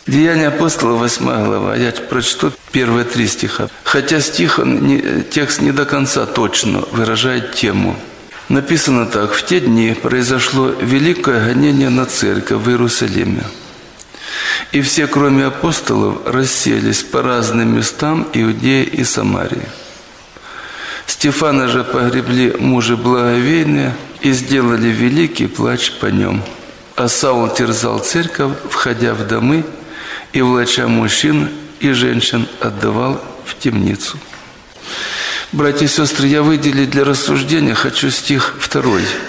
Деяния апостолов, 8 глава. Я прочту первые 3 стиха. Хотя текст не до конца точно выражает тему. Написано так. В те дни произошло великое гонение на церковь в Иерусалиме. И все, кроме апостолов, расселись по разным местам Иудеи и Самарии. Стефана же погребли мужи благоговейные и сделали великий плач по нем. А Саул терзал церковь, входя в домы, и, влача мужчин и женщин, отдавал в темницу. Братья и сестры, я выделил для рассуждения, хочу стих 2.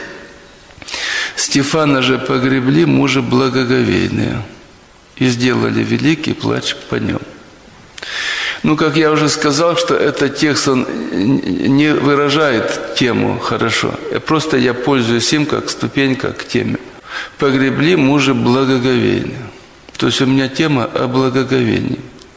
Стефана же погребли мужи благоговейные и сделали великий плач по нем. Ну, как я уже сказал, что этот текст, он не выражает тему хорошо. Просто я пользуюсь им как ступенька к теме. Погребли мужи благоговейные. То есть у меня тема о благоговении.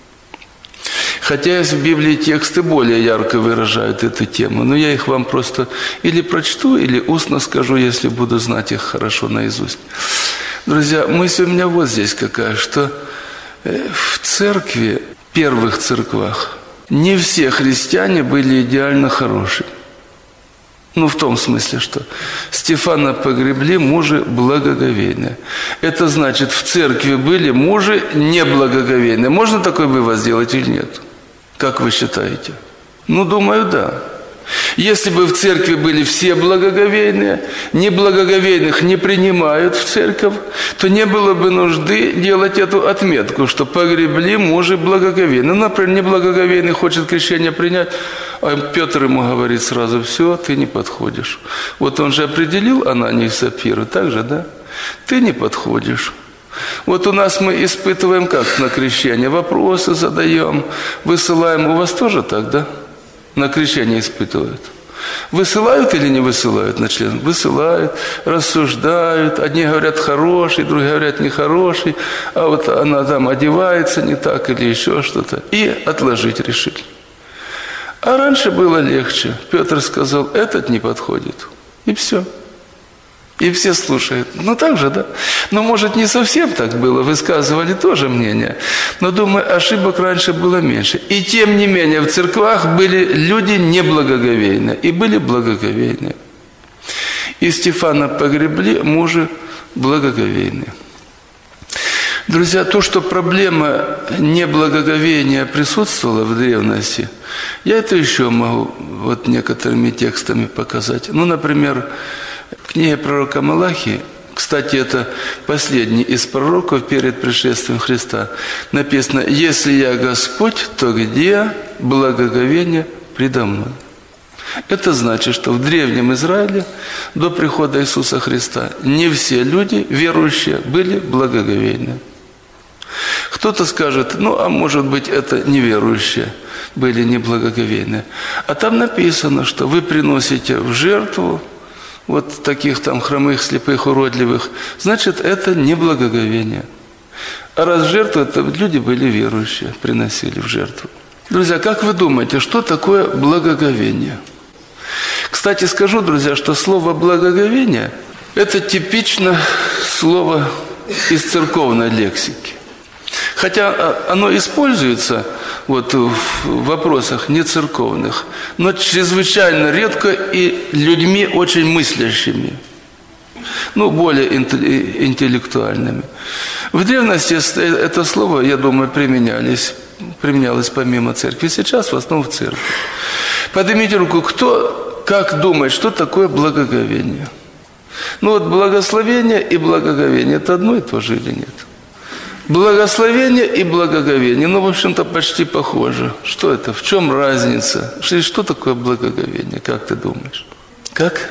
Хотя в Библии тексты более ярко выражают эту тему, но я их вам просто или прочту, или устно скажу, если буду знать их хорошо наизусть. Друзья, мысль у меня вот здесь какая, что в церкви, первых церквах, не все христиане были идеально хорошие. Ну, в том смысле, что Стефана погребли мужи благоговейные. Это значит, в церкви были мужи неблагоговейные. Можно такой вывод сделать или нет? Как вы считаете? Ну, думаю, да. Если бы в церкви были все благоговейные, неблагоговейных не принимают в церковь, то не было бы нужды делать эту отметку, что погребли мужи благоговейные. Ну, например, неблагоговейный хочет крещение принять, а Петр ему говорит сразу: все, ты не подходишь. Вот он же определил Ананию и Сапфиру, так же, да? Ты не подходишь. Вот у нас мы испытываем как на крещение, вопросы задаем, высылаем. У вас тоже так, да? На крещение испытывают. Высылают или не высылают на член? Высылают, рассуждают. Одни говорят хороший, другие говорят нехороший, а вот она там одевается не так или еще что-то. И отложить решили. А раньше было легче. Петр сказал: этот не подходит. И все. И все слушают. Ну так же, да? Но может не совсем так было, высказывали тоже мнение. Но думаю, ошибок раньше было меньше. И тем не менее в церквах были люди неблагоговейные и были благоговейные. И Стефана погребли мужи благоговейные. Друзья, то, что проблема неблагоговения присутствовала в древности, я это еще могу вот некоторыми текстами показать. Ну, например, в книге пророка Малахии, кстати, это последний из пророков перед пришествием Христа, написано: «Если я Господь, то где благоговение предо мной?» Это значит, что в Древнем Израиле до прихода Иисуса Христа не все люди, верующие, были благоговейны. Кто-то скажет: ну, а может быть, это неверующие были неблагоговейны. А там написано, что вы приносите в жертву вот таких там хромых, слепых, уродливых, значит, это не благоговение. А раз жертву, это люди были верующие, приносили в жертву. Друзья, как вы думаете, что такое благоговение? Кстати, скажу, друзья, что слово «благоговение» – это типично слово из церковной лексики. Хотя оно используется вот в вопросах нецерковных, но чрезвычайно редко и людьми очень мыслящими, ну, более интеллектуальными. В древности это слово, я думаю, применялось помимо церкви. Сейчас в основном в церкви. Поднимите руку, кто, как думает, что такое благоговение? Ну вот благословение и благоговение – это одно и то же или нет? Благословение и благоговение, ну, в общем-то, почти похоже. Что это? В чем разница? Что такое благоговение? Как ты думаешь? Как?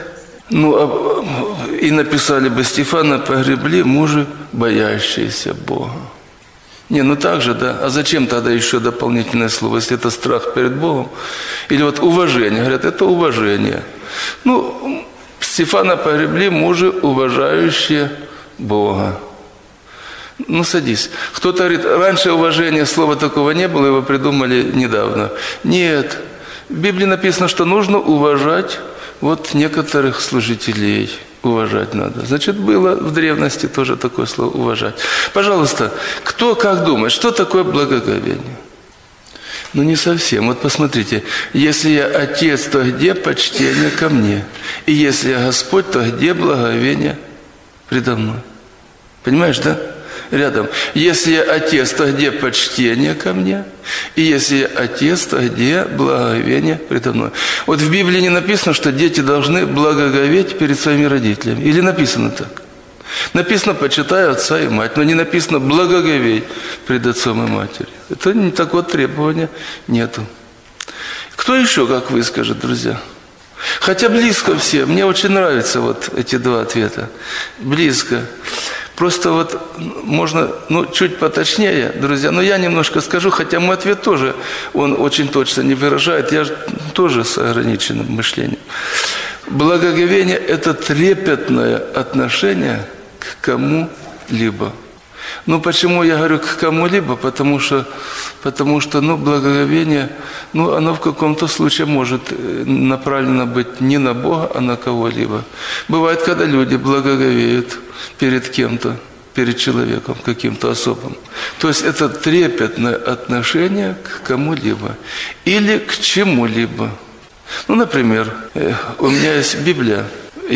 Ну, и написали бы: Стефана погребли мужи, боящиеся Бога. Не, ну так же, да? А зачем тогда еще дополнительное слово, если это страх перед Богом? Или вот уважение. Говорят, это уважение. Ну, Стефана погребли мужи, уважающие Бога. Ну, садись. Кто-то говорит: раньше уважения слова такого не было, его придумали недавно. Нет. В Библии написано, что нужно уважать вот некоторых служителей. уважать надо. Значит, было в древности тоже такое слово «уважать». Пожалуйста, кто как думает, что такое благоговение? Ну, не совсем. Вот посмотрите, если я Отец, то где почтение ко мне? И если я Господь, то где благоговение предо мной? Понимаешь, да? Рядом. Если я Отец, то где почтение ко мне? И если я Отец, то где благоговение предо мной? Вот в Библии не написано, что дети должны благоговеть перед своими родителями. Или написано так? Написано «почитай отца и мать», но не написано «благоговей пред отцом и матерью». Это не такого требования нету. Кто еще, как вы, скажет, друзья? Хотя близко все. Мне очень нравятся вот эти два ответа. Близко. Просто вот можно, чуть поточнее, друзья, но я немножко скажу, хотя мой ответ тоже, он очень точно не выражает, я же тоже с ограниченным мышлением. Благоговение – это трепетное отношение к кому-либо. Почему я говорю к кому-либо? Потому что благоговение, оно в каком-то случае может направлено быть не на Бога, а на кого-либо. Бывает, когда люди благоговеют перед кем-то, перед человеком каким-то особым. То есть это трепетное отношение к кому-либо или к чему-либо. Например, у меня есть Библия,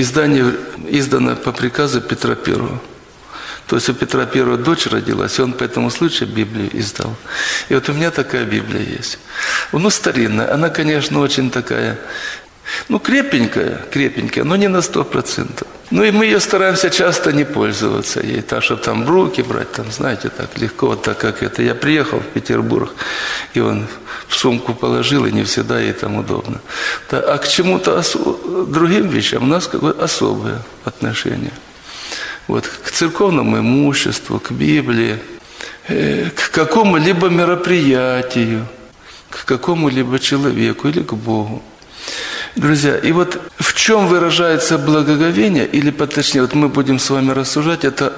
издана по приказу Петра I. То есть у Петра I дочь родилась, и он по этому случаю Библию издал. И вот у меня такая Библия есть. Старинная, она, конечно, очень такая, крепенькая, но не на 100%. И мы ее стараемся часто не пользоваться ей, так, чтобы там в руки брать, знаете, так легко, вот так как это. Я приехал в Петербург, и он в сумку положил, и не всегда ей там удобно. А к чему-то другим вещам у нас какое-то особое отношение. Вот, к церковному имуществу, к Библии, к какому-либо мероприятию, к какому-либо человеку или к Богу. Друзья, и вот в чем выражается благоговение, или поточнее, вот мы будем с вами рассуждать, это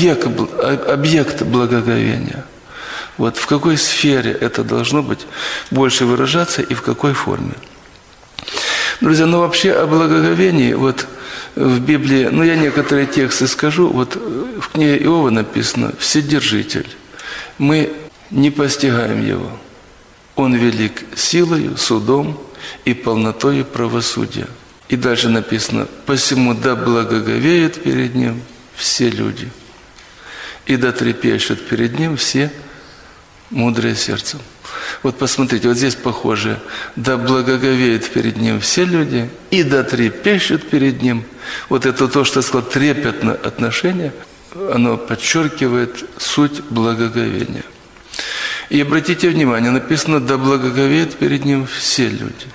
объект благоговения. Вот в какой сфере это должно быть больше выражаться и в какой форме. Друзья, вообще о благоговении, вот в Библии, я некоторые тексты скажу, вот в книге Иова написано «Вседержитель». Мы не постигаем его. Он велик силою, судом и полнотою правосудия. И дальше написано «Посему да благоговеют перед ним все люди, и да трепещут перед ним все мудрые сердцем». Вот посмотрите, вот здесь похоже. «Да благоговеют перед ним все люди, и да трепещут перед ним». Вот это то, что я сказал, трепетное отношение, оно подчеркивает суть благоговения. И обратите внимание, написано «Да благоговеют перед ним все люди».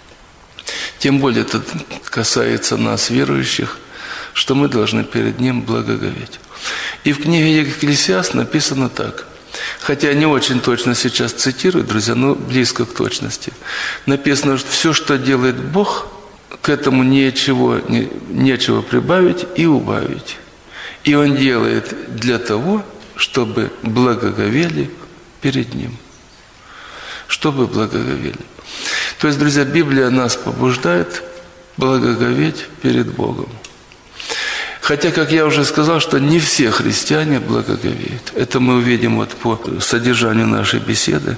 Тем более это касается нас, верующих, что мы должны перед ним благоговеть. И в книге Екклесиаст написано так. Хотя я не очень точно сейчас цитирую, друзья, но близко к точности. Написано, что все, что делает Бог, к этому нечего прибавить и убавить. И Он делает для того, чтобы благоговели перед Ним. Чтобы благоговели. То есть, друзья, Библия нас побуждает благоговеть перед Богом. Хотя, как я уже сказал, что не все христиане благоговеют. Это мы увидим вот по содержанию нашей беседы.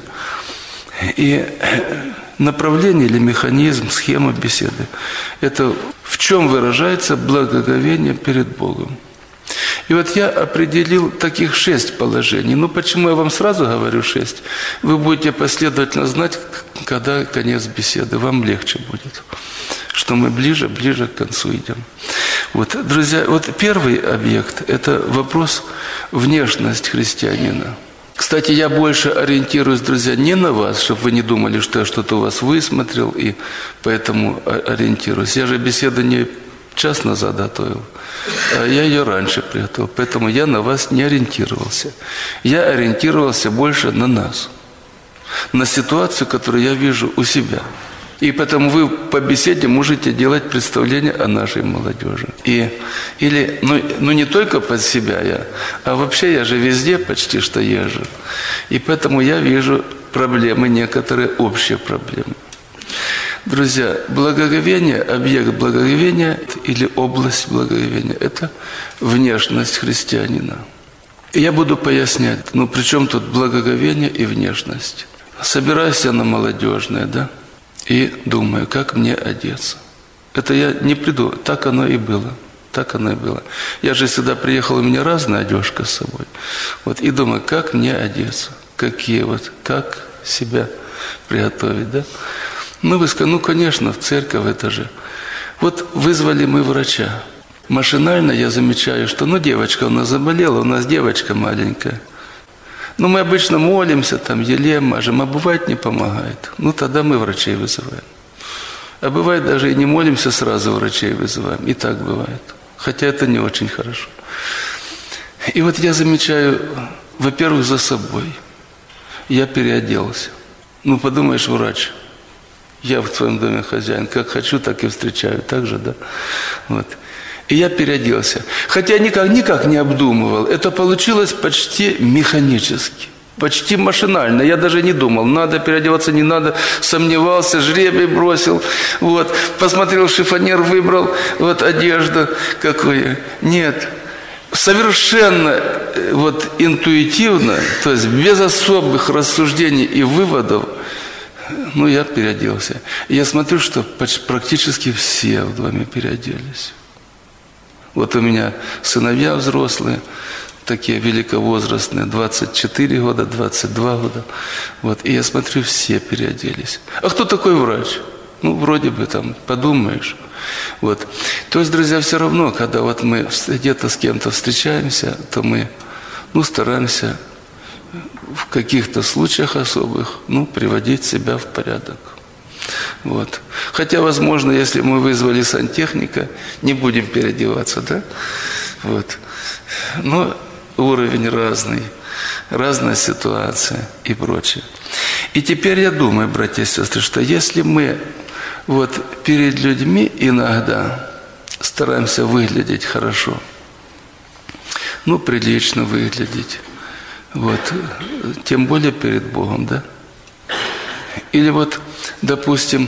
И направление или механизм, схема беседы – это в чем выражается благоговение перед Богом. И вот я определил таких 6 положений. Почему я вам сразу говорю 6? Вы будете последовательно знать, когда конец беседы. Вам легче будет, что мы ближе к концу идем. Вот, друзья, вот первый объект – это вопрос внешность христианина. Кстати, я больше ориентируюсь, друзья, не на вас, чтобы вы не думали, что я что-то у вас высмотрел, и поэтому ориентируюсь. Я же беседу не час назад готовил, а я ее раньше приготовил, поэтому я на вас не ориентировался. Я ориентировался больше на нас, на ситуацию, которую я вижу у себя. И поэтому вы по беседе можете делать представление о нашей молодежи. Или не только под себя а вообще я же везде почти что езжу. И поэтому я вижу проблемы, некоторые общие проблемы. Друзья, благоговение, объект благоговения или область благоговения – это внешность христианина. И я буду пояснять, при чем тут благоговение и внешность. Собираюсь я на молодежное, да, и думаю, как мне одеться. Это я не придумал, так оно и было. Так оно и было. Я же сюда приехал, у меня разная одежка с собой. И думаю, как мне одеться, как себя приготовить, да? Вы сказали, конечно, в церковь это же. Вызвали мы врача. Машинально я замечаю, что, девочка у нас заболела, у нас девочка маленькая. Мы обычно молимся, елеем, мажем, а бывает не помогает. Тогда мы врачей вызываем. А бывает даже и не молимся, сразу врачей вызываем. И так бывает. Хотя это не очень хорошо. И я замечаю, во-первых, за собой. Я переоделся. Подумаешь, врач. Я в своем доме хозяин. Как хочу, так и встречаю. Так же, да? И я переоделся. Хотя никак не обдумывал. Это получилось почти механически. Почти машинально. Я даже не думал, надо переодеваться, не надо. Сомневался, жребий бросил. Посмотрел шифонер, выбрал. Одежда какую. Нет. Совершенно интуитивно, то есть без особых рассуждений и выводов, я переоделся. И я смотрю, что практически все в доме переоделись. У меня сыновья взрослые, такие великовозрастные, 24 года, 22 года. И я смотрю, все переоделись. А кто такой врач? Вроде бы подумаешь. То есть, друзья, все равно, когда мы где-то с кем-то встречаемся, то мы, стараемся в каких-то случаях особых, приводить себя в порядок. Хотя, возможно, если мы вызвали сантехника, не будем переодеваться, да? Но уровень разный, разная ситуация и прочее. И теперь я думаю, братья и сестры, что если мы перед людьми иногда стараемся выглядеть хорошо, прилично выглядеть, тем более перед Богом, да? Или допустим,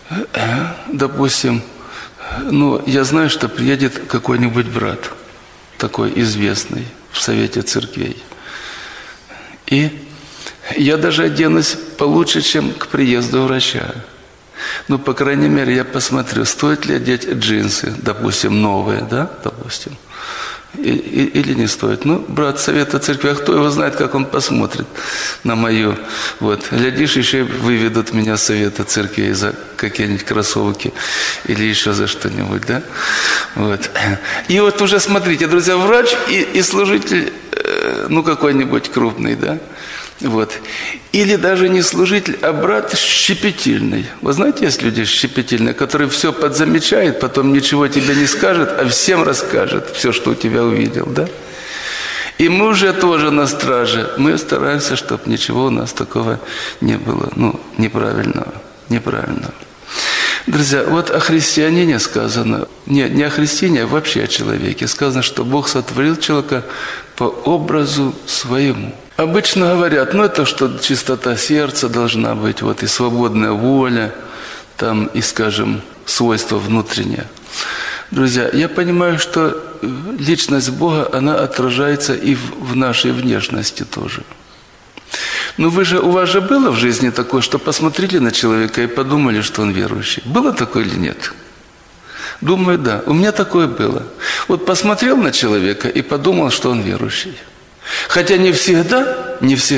я знаю, что приедет какой-нибудь брат, такой известный в Совете Церквей. И я даже оденусь получше, чем к приезду врача. По крайней мере, я посмотрю, стоит ли одеть джинсы, допустим, новые, да, допустим, или не стоит. Брат Совета Церкви, а кто его знает, как он посмотрит на мою. Глядишь, еще выведут меня с Совета Церкви за какие-нибудь кроссовки или еще за что-нибудь, да? И уже смотрите, друзья, врач и служитель, какой-нибудь крупный, да? Или даже не служитель, а брат щепетильный. Вы знаете, есть люди щепетильные, которые все подзамечают, потом ничего тебе не скажет, а всем расскажет все, что у тебя увидел, да? И мы уже тоже на страже. Мы стараемся, чтобы ничего у нас такого не было, неправильного. Друзья, о христианине сказано, не о христиане, а вообще о человеке. Сказано, что Бог сотворил человека по образу своему. Обычно говорят, это что чистота сердца должна быть, и свободная воля, и, скажем, свойства внутренние. Друзья, я понимаю, что личность Бога, она отражается и в нашей внешности тоже. У вас же было в жизни такое, что посмотрели на человека и подумали, что он верующий? Было такое или нет? Думаю, да. У меня такое было. Посмотрел на человека и подумал, что он верующий. Хотя не всегда,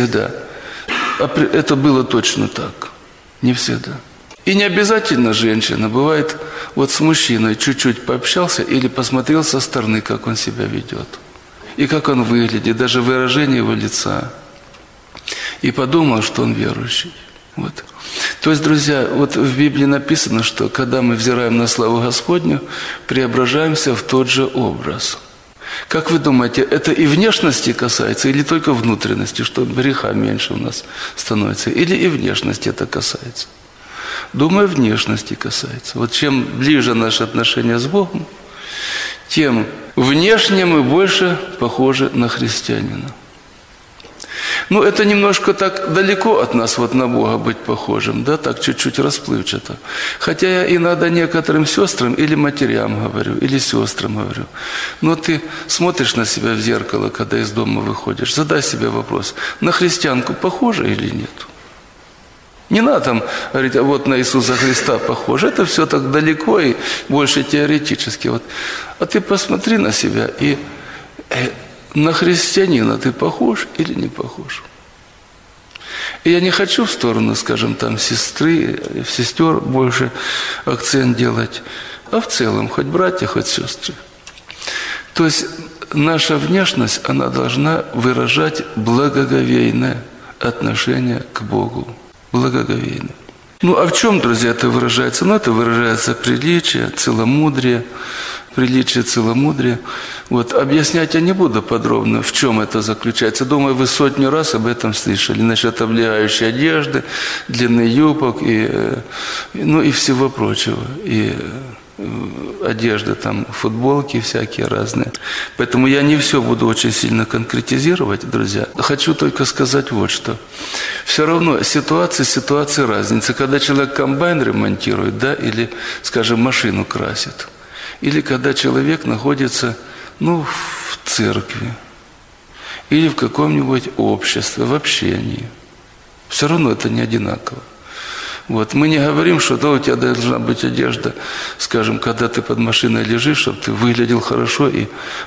это было точно так. Не всегда. И не обязательно женщина. Бывает, с мужчиной чуть-чуть пообщался или посмотрел со стороны, как он себя ведет. И как он выглядит, даже выражение его лица. И подумал, что он верующий. То есть, друзья, в Библии написано, что когда мы взираем на славу Господню, преображаемся в тот же образ. Как вы думаете, это и внешности касается, или только внутренности, что греха меньше у нас становится? Или и внешности это касается? Думаю, внешности касается. Чем ближе наши отношения с Богом, тем внешне мы больше похожи на христианина. Ну, это немножко так далеко от нас, вот на Бога быть похожим, да, так чуть-чуть расплывчато. Хотя я иногда некоторым сестрам или матерям говорю, или сестрам говорю. Но ты смотришь на себя в зеркало, когда из дома выходишь, задай себе вопрос, на христианку похожа или нет? Не надо там говорить, а вот на Иисуса Христа похоже. Это все так далеко и больше теоретически. Вот. А ты посмотри на себя и на христианина ты похож или не похож? И я не хочу в сторону, скажем, там сестры, сестер больше акцент делать, а в целом, хоть братья, хоть сестры. То есть наша внешность, она должна выражать благоговейное отношение к Богу. Благоговейно. Ну, а в чем, друзья, это выражается? Ну, это выражается приличие, целомудрие, Вот, объяснять я не буду подробно, в чем это заключается. Думаю, вы 100 раз об этом слышали. Насчет облегающей одежды, длины юбок и всего прочего. И одежды, там, футболки всякие разные. Поэтому я не все буду очень сильно конкретизировать, друзья. Хочу только сказать вот что. Все равно ситуации разница. Когда человек комбайн ремонтирует, да, или, скажем, машину красит. Или когда человек находится, в церкви. Или в каком-нибудь обществе, в общении. Все равно это не одинаково. Вот. Мы не говорим, что у тебя должна быть одежда, скажем, когда ты под машиной лежишь, чтобы ты выглядел хорошо и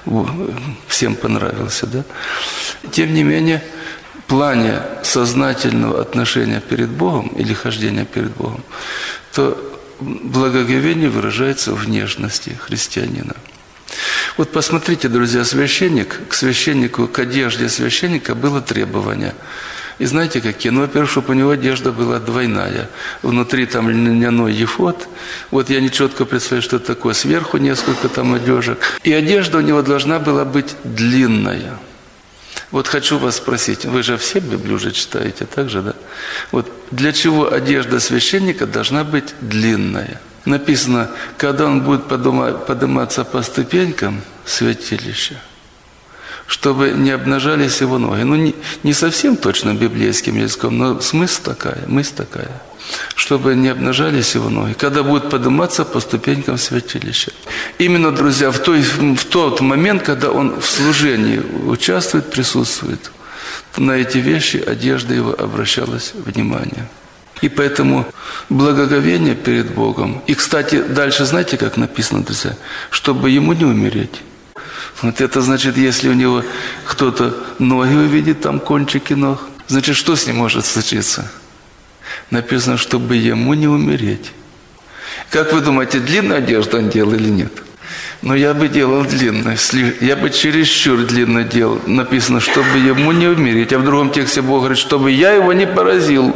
всем понравился. Да? Тем не менее, в плане сознательного отношения перед Богом или хождения перед Богом, то благоговение выражается в внешности христианина. Вот посмотрите, друзья, к священнику, к одежде священника было требование. И знаете какие? Во-первых, чтобы у него одежда была двойная. Внутри там льняной ефод. Вот я нечетко представляю, что это такое. Сверху несколько там одежек. И одежда у него должна была быть длинная. Вот хочу вас спросить, вы же все Библию уже читаете, так же, да? Вот для чего одежда священника должна быть длинная? Написано, когда он будет подниматься по ступенькам святилища, чтобы не обнажались его ноги. Не совсем точно библейским языком, но мысль такая, чтобы не обнажались его ноги, когда будет подниматься по ступенькам святилища. Именно, друзья, в тот момент, когда он в служении участвует, присутствует, на эти вещи одежда его обращалась внимание. И поэтому благоговение перед Богом. И, кстати, дальше знаете, как написано, друзья? Чтобы ему не умереть. Вот это значит, если у него кто-то ноги увидит, там кончики ног, значит, что с ним может случиться? Написано, чтобы ему не умереть. Как вы думаете, длинную одежду он делал или нет? Но я бы делал длинную, я бы чересчур длинно делал. Написано, чтобы ему не умереть. А в другом тексте Бог говорит, чтобы я его не поразил.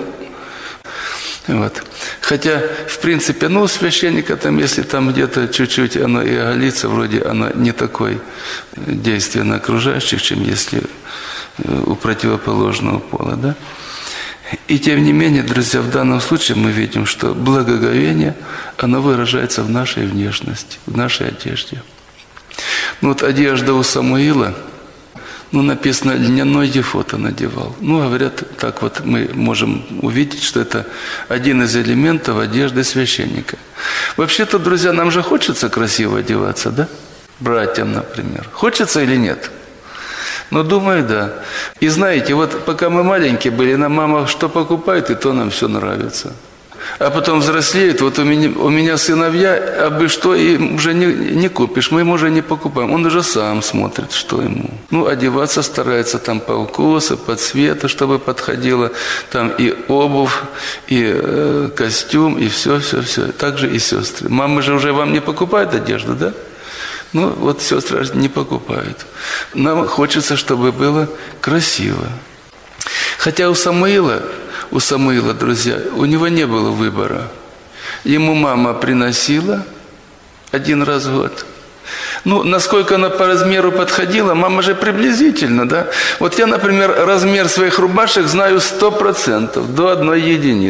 Вот. Хотя, в принципе, у священника там, если там где-то чуть-чуть оно и оголится, вроде оно не такое действие на окружающих, чем если у противоположного пола, да? И тем не менее, друзья, в данном случае мы видим, что благоговение, оно выражается в нашей внешности, в нашей одежде. Вот одежда у Самуила, написано, льняной ефод он надевал. Говорят, так вот мы можем увидеть, что это один из элементов одежды священника. Вообще-то, друзья, нам же хочется красиво одеваться, да? Братьям, например. Хочется или нет? Думаю, да. И знаете, вот пока мы маленькие были, нам мама что покупает, и то нам все нравится. А потом взрослеет, вот у меня сыновья, а бы что и уже не купишь, мы ему уже не покупаем. Он уже сам смотрит, что ему. Одеваться старается там по вкусу, по цвету, чтобы подходило. Там и обувь, и костюм, и все. Также и сестры. Мамы же уже вам не покупают одежду, да? Вот сестры не покупают. Нам хочется, чтобы было красиво. Хотя у Самуила, друзья, у него не было выбора. Ему мама приносила 1 раз в год. Насколько она по размеру подходила, мама же приблизительно, да? Вот я, например, размер своих рубашек знаю 100%, до 1 единицы.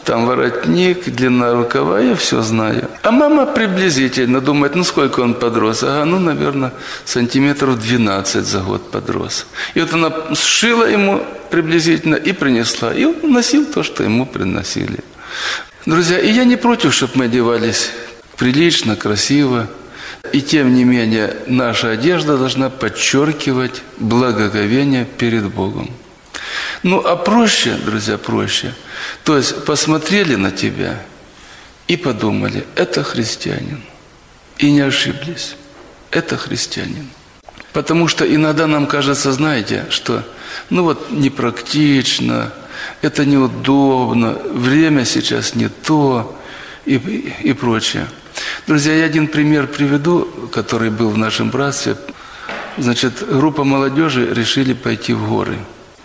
там воротник, длина рукава, я все знаю. А мама приблизительно думает, ну сколько он подрос? Ага, ну, наверное, сантиметров 12 за год подрос. И вот она сшила ему приблизительно и принесла. И он носил то, что ему приносили. Друзья, и я не против, чтобы мы одевались прилично, красиво. И тем не менее, наша одежда должна подчеркивать благоговение перед Богом. Ну, а проще, друзья, проще. То есть, посмотрели на тебя и подумали, это христианин. И не ошиблись. Это христианин. Потому что иногда нам кажется, знаете, что, ну вот, непрактично, это неудобно, время сейчас не то и прочее. Друзья, я один пример приведу, который был в нашем братстве. Значит, группа молодежи решили пойти в горы.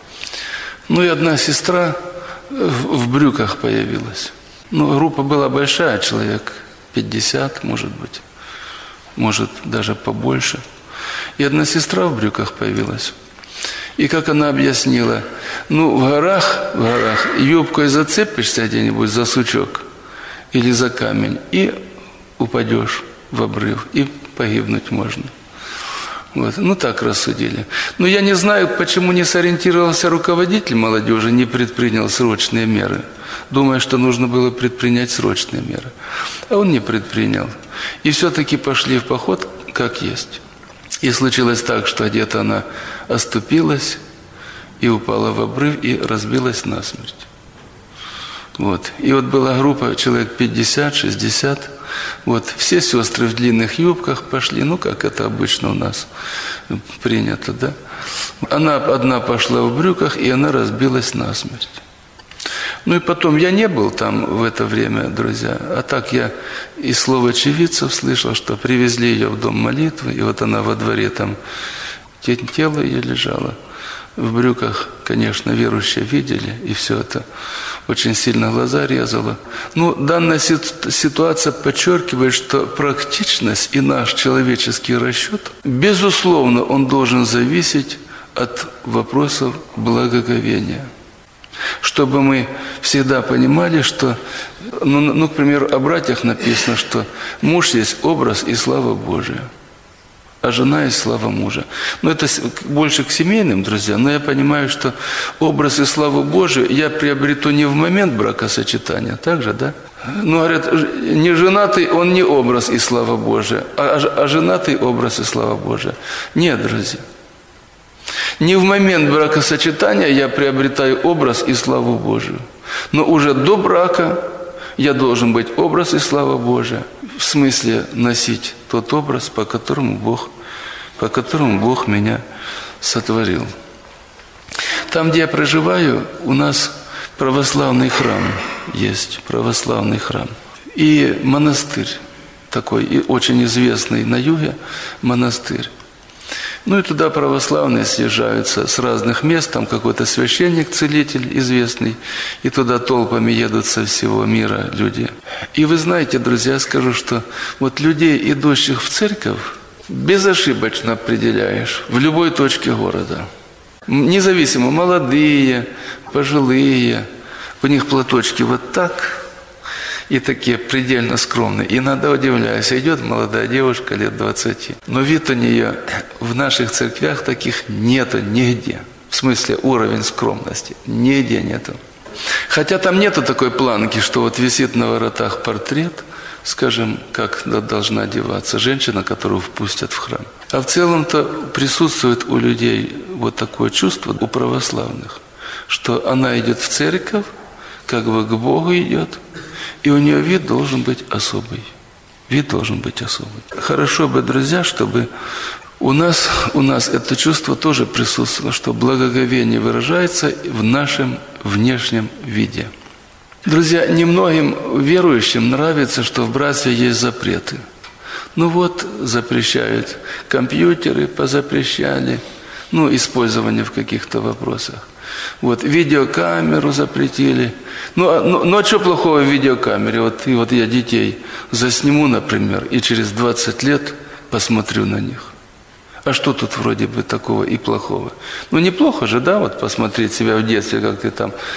Ну и одна сестра в брюках появилась. Ну, группа была большая, человек 50, может быть, может даже побольше. И одна сестра в брюках появилась. И как она объяснила, ну, в горах юбкой зацепишься где-нибудь за сучок или за камень, и упадешь в обрыв, и погибнуть можно. Вот. Ну, так рассудили. Но я не знаю, почему не сориентировался руководитель молодежи, не предпринял срочные меры. Думая, что нужно было предпринять срочные меры. А он не предпринял. И все-таки пошли в поход, как есть. И случилось так, что где-то она оступилась и упала в обрыв, и разбилась насмерть. Вот. И вот была группа, человек 50-60. Вот. Все сестры в длинных юбках пошли, ну, как это обычно у нас принято, да. Она одна пошла в брюках, и она разбилась насмерть. Ну и потом, я не был там в это время, друзья, а так я из слов очевидцев слышал, что привезли ее в дом молитвы, и вот она во дворе там, тело ее лежало. В брюках, конечно, верующие видели, и все это очень сильно глаза резало. Но данная ситуация подчеркивает, что практичность и наш человеческий расчет, безусловно, он должен зависеть от вопросов благоговения. Чтобы мы всегда понимали, что, ну, к примеру, о братьях написано, что муж есть образ и слава Божия, а жена есть слава мужа. Но это больше к семейным, друзья, но я понимаю, что образ и славу Божию я приобрету не в момент бракосочетания, так же, да? Ну, говорят, не женатый, он не образ и слава Божия, а женатый образ и слава Божия. Нет, друзья. Не в момент бракосочетания я приобретаю образ и славу Божию. Но уже до брака я должен быть образ и слава Божия. В смысле носить тот образ, по которому Бог меня сотворил. Там, где я проживаю, у нас православный храм есть, православный храм. И монастырь такой, и очень известный на юге монастырь. Ну и туда православные съезжаются с разных мест, там какой-то священник-целитель известный, и туда толпами едут со всего мира люди. И вы знаете, друзья, я скажу, что вот людей, идущих в церковь, безошибочно определяешь в любой точке города. Независимо, молодые, пожилые, у них платочки вот так, и такие предельно скромные. Иногда удивляюсь, идет молодая девушка лет 20. Но вид у нее в наших церквях таких нету нигде. В смысле уровень скромности. Нигде нету. Хотя там нету такой планки, что вот висит на воротах портрет, скажем, как должна одеваться женщина, которую впустят в храм. А в целом-то присутствует у людей вот такое чувство, у православных, что она идет в церковь, как бы к Богу идет, и у нее вид должен быть особый. Вид должен быть особый. Хорошо бы, друзья, чтобы у нас это чувство тоже присутствовало, что благоговение выражается в нашем внешнем виде. Друзья, немногим верующим нравится, что в братстве есть запреты. Ну вот, запрещают компьютеры, позапрещали, ну, использование в каких-то вопросах. Вот, видеокамеру запретили. Ну, а что плохого в видеокамере? Вот я детей засниму, например, и через 20 лет посмотрю на них. А что тут вроде бы такого и плохого? Ну, неплохо же, да, вот посмотреть себя в детстве, как ты там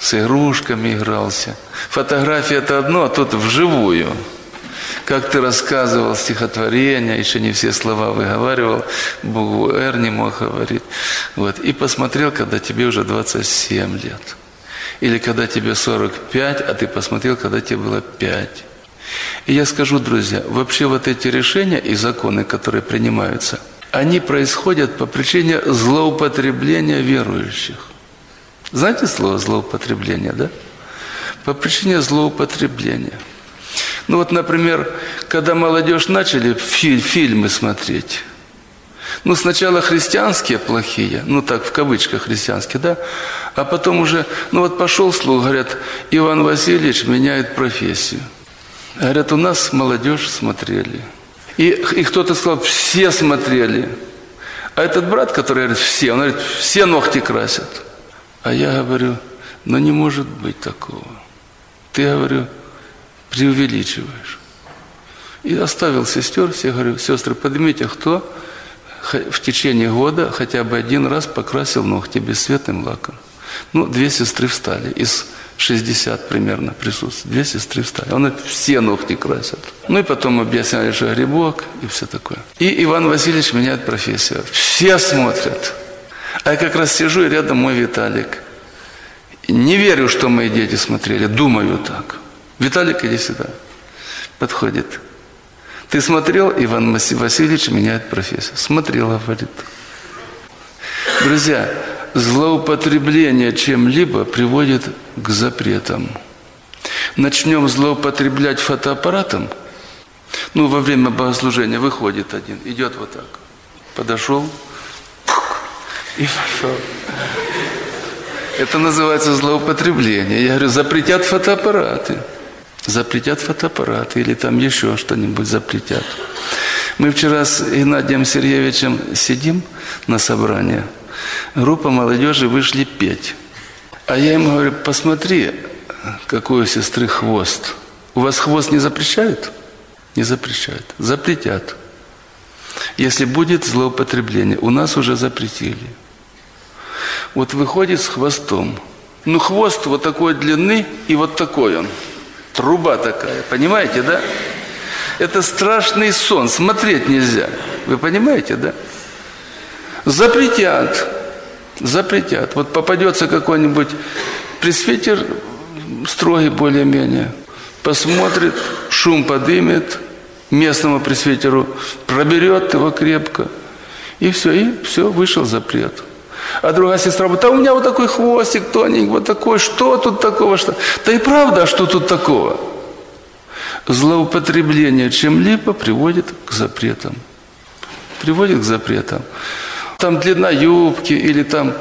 с игрушками игрался. Фотография – это одно, а тут вживую. Как ты рассказывал стихотворение, еще не все слова выговаривал, букву «Р» не мог говорить. Вот. И посмотрел, когда тебе уже 27 лет. Или когда тебе 45, а ты посмотрел, когда тебе было 5. И я скажу, друзья, вообще вот эти решения и законы, которые принимаются, они происходят по причине злоупотребления верующих. Знаете слово «злоупотребление», да? По причине злоупотребления. Ну вот, например, когда молодежь начали фильмы смотреть, ну сначала христианские плохие, ну так в кавычках христианские, да, а потом уже, ну вот пошел слух, говорят, Иван Васильевич меняет профессию. Говорят, у нас молодежь смотрели. И кто-то сказал, все смотрели. А этот брат, который говорит, все, он говорит, все ногти красят. А я говорю, ну не может быть такого. Ты, говорю, преувеличиваешь. И оставил сестер, все говорю, сестры, поднимите, кто в течение года хотя бы один раз покрасил ногти бесцветным лаком. Ну, 2 сестры встали, из 60 примерно присутствует. 2 сестры встали. Он говорит, все ногти красят. Ну и потом объясняли, что грибок и все такое. И Иван Васильевич меняет профессию. Все смотрят. А я как раз сижу, и рядом мой Виталик. Не верю, что мои дети смотрели, думаю так. Виталик, иди сюда. Подходит. Ты смотрел, Иван Васильевич меняет профессию? Смотрел, говорит. Друзья, злоупотребление чем-либо приводит к запретам. Начнем злоупотреблять фотоаппаратом. Ну, во время богослужения выходит один, идет вот так. Подошел и пошел. Это называется злоупотребление. Я говорю, запретят фотоаппараты. Запретят фотоаппараты или там еще что-нибудь запретят. Мы вчера с Геннадием Сергеевичем сидим на собрании. Группа молодежи вышли петь. А я ему говорю, посмотри, какой у сестры хвост. У вас хвост не запрещают? Не запрещают. Запретят. Если будет злоупотребление, у нас уже запретили. Вот выходит с хвостом. Ну, хвост вот такой длины и вот такой он. Труба такая. Понимаете, да? Это страшный сон. Смотреть нельзя. Вы понимаете, да? Запретят. Запретят. Вот попадется какой-нибудь пресвитер, строгий более-менее, посмотрит, шум подымет, местному пресвитеру проберет его крепко. И все, вышел запрет. А другая сестра говорит, а у меня вот такой хвостик тоненький, вот такой, что тут такого? Что? Да и правда, что тут такого? Злоупотребление чем-либо приводит к запретам. Приводит к запретам. Там длина юбки, или там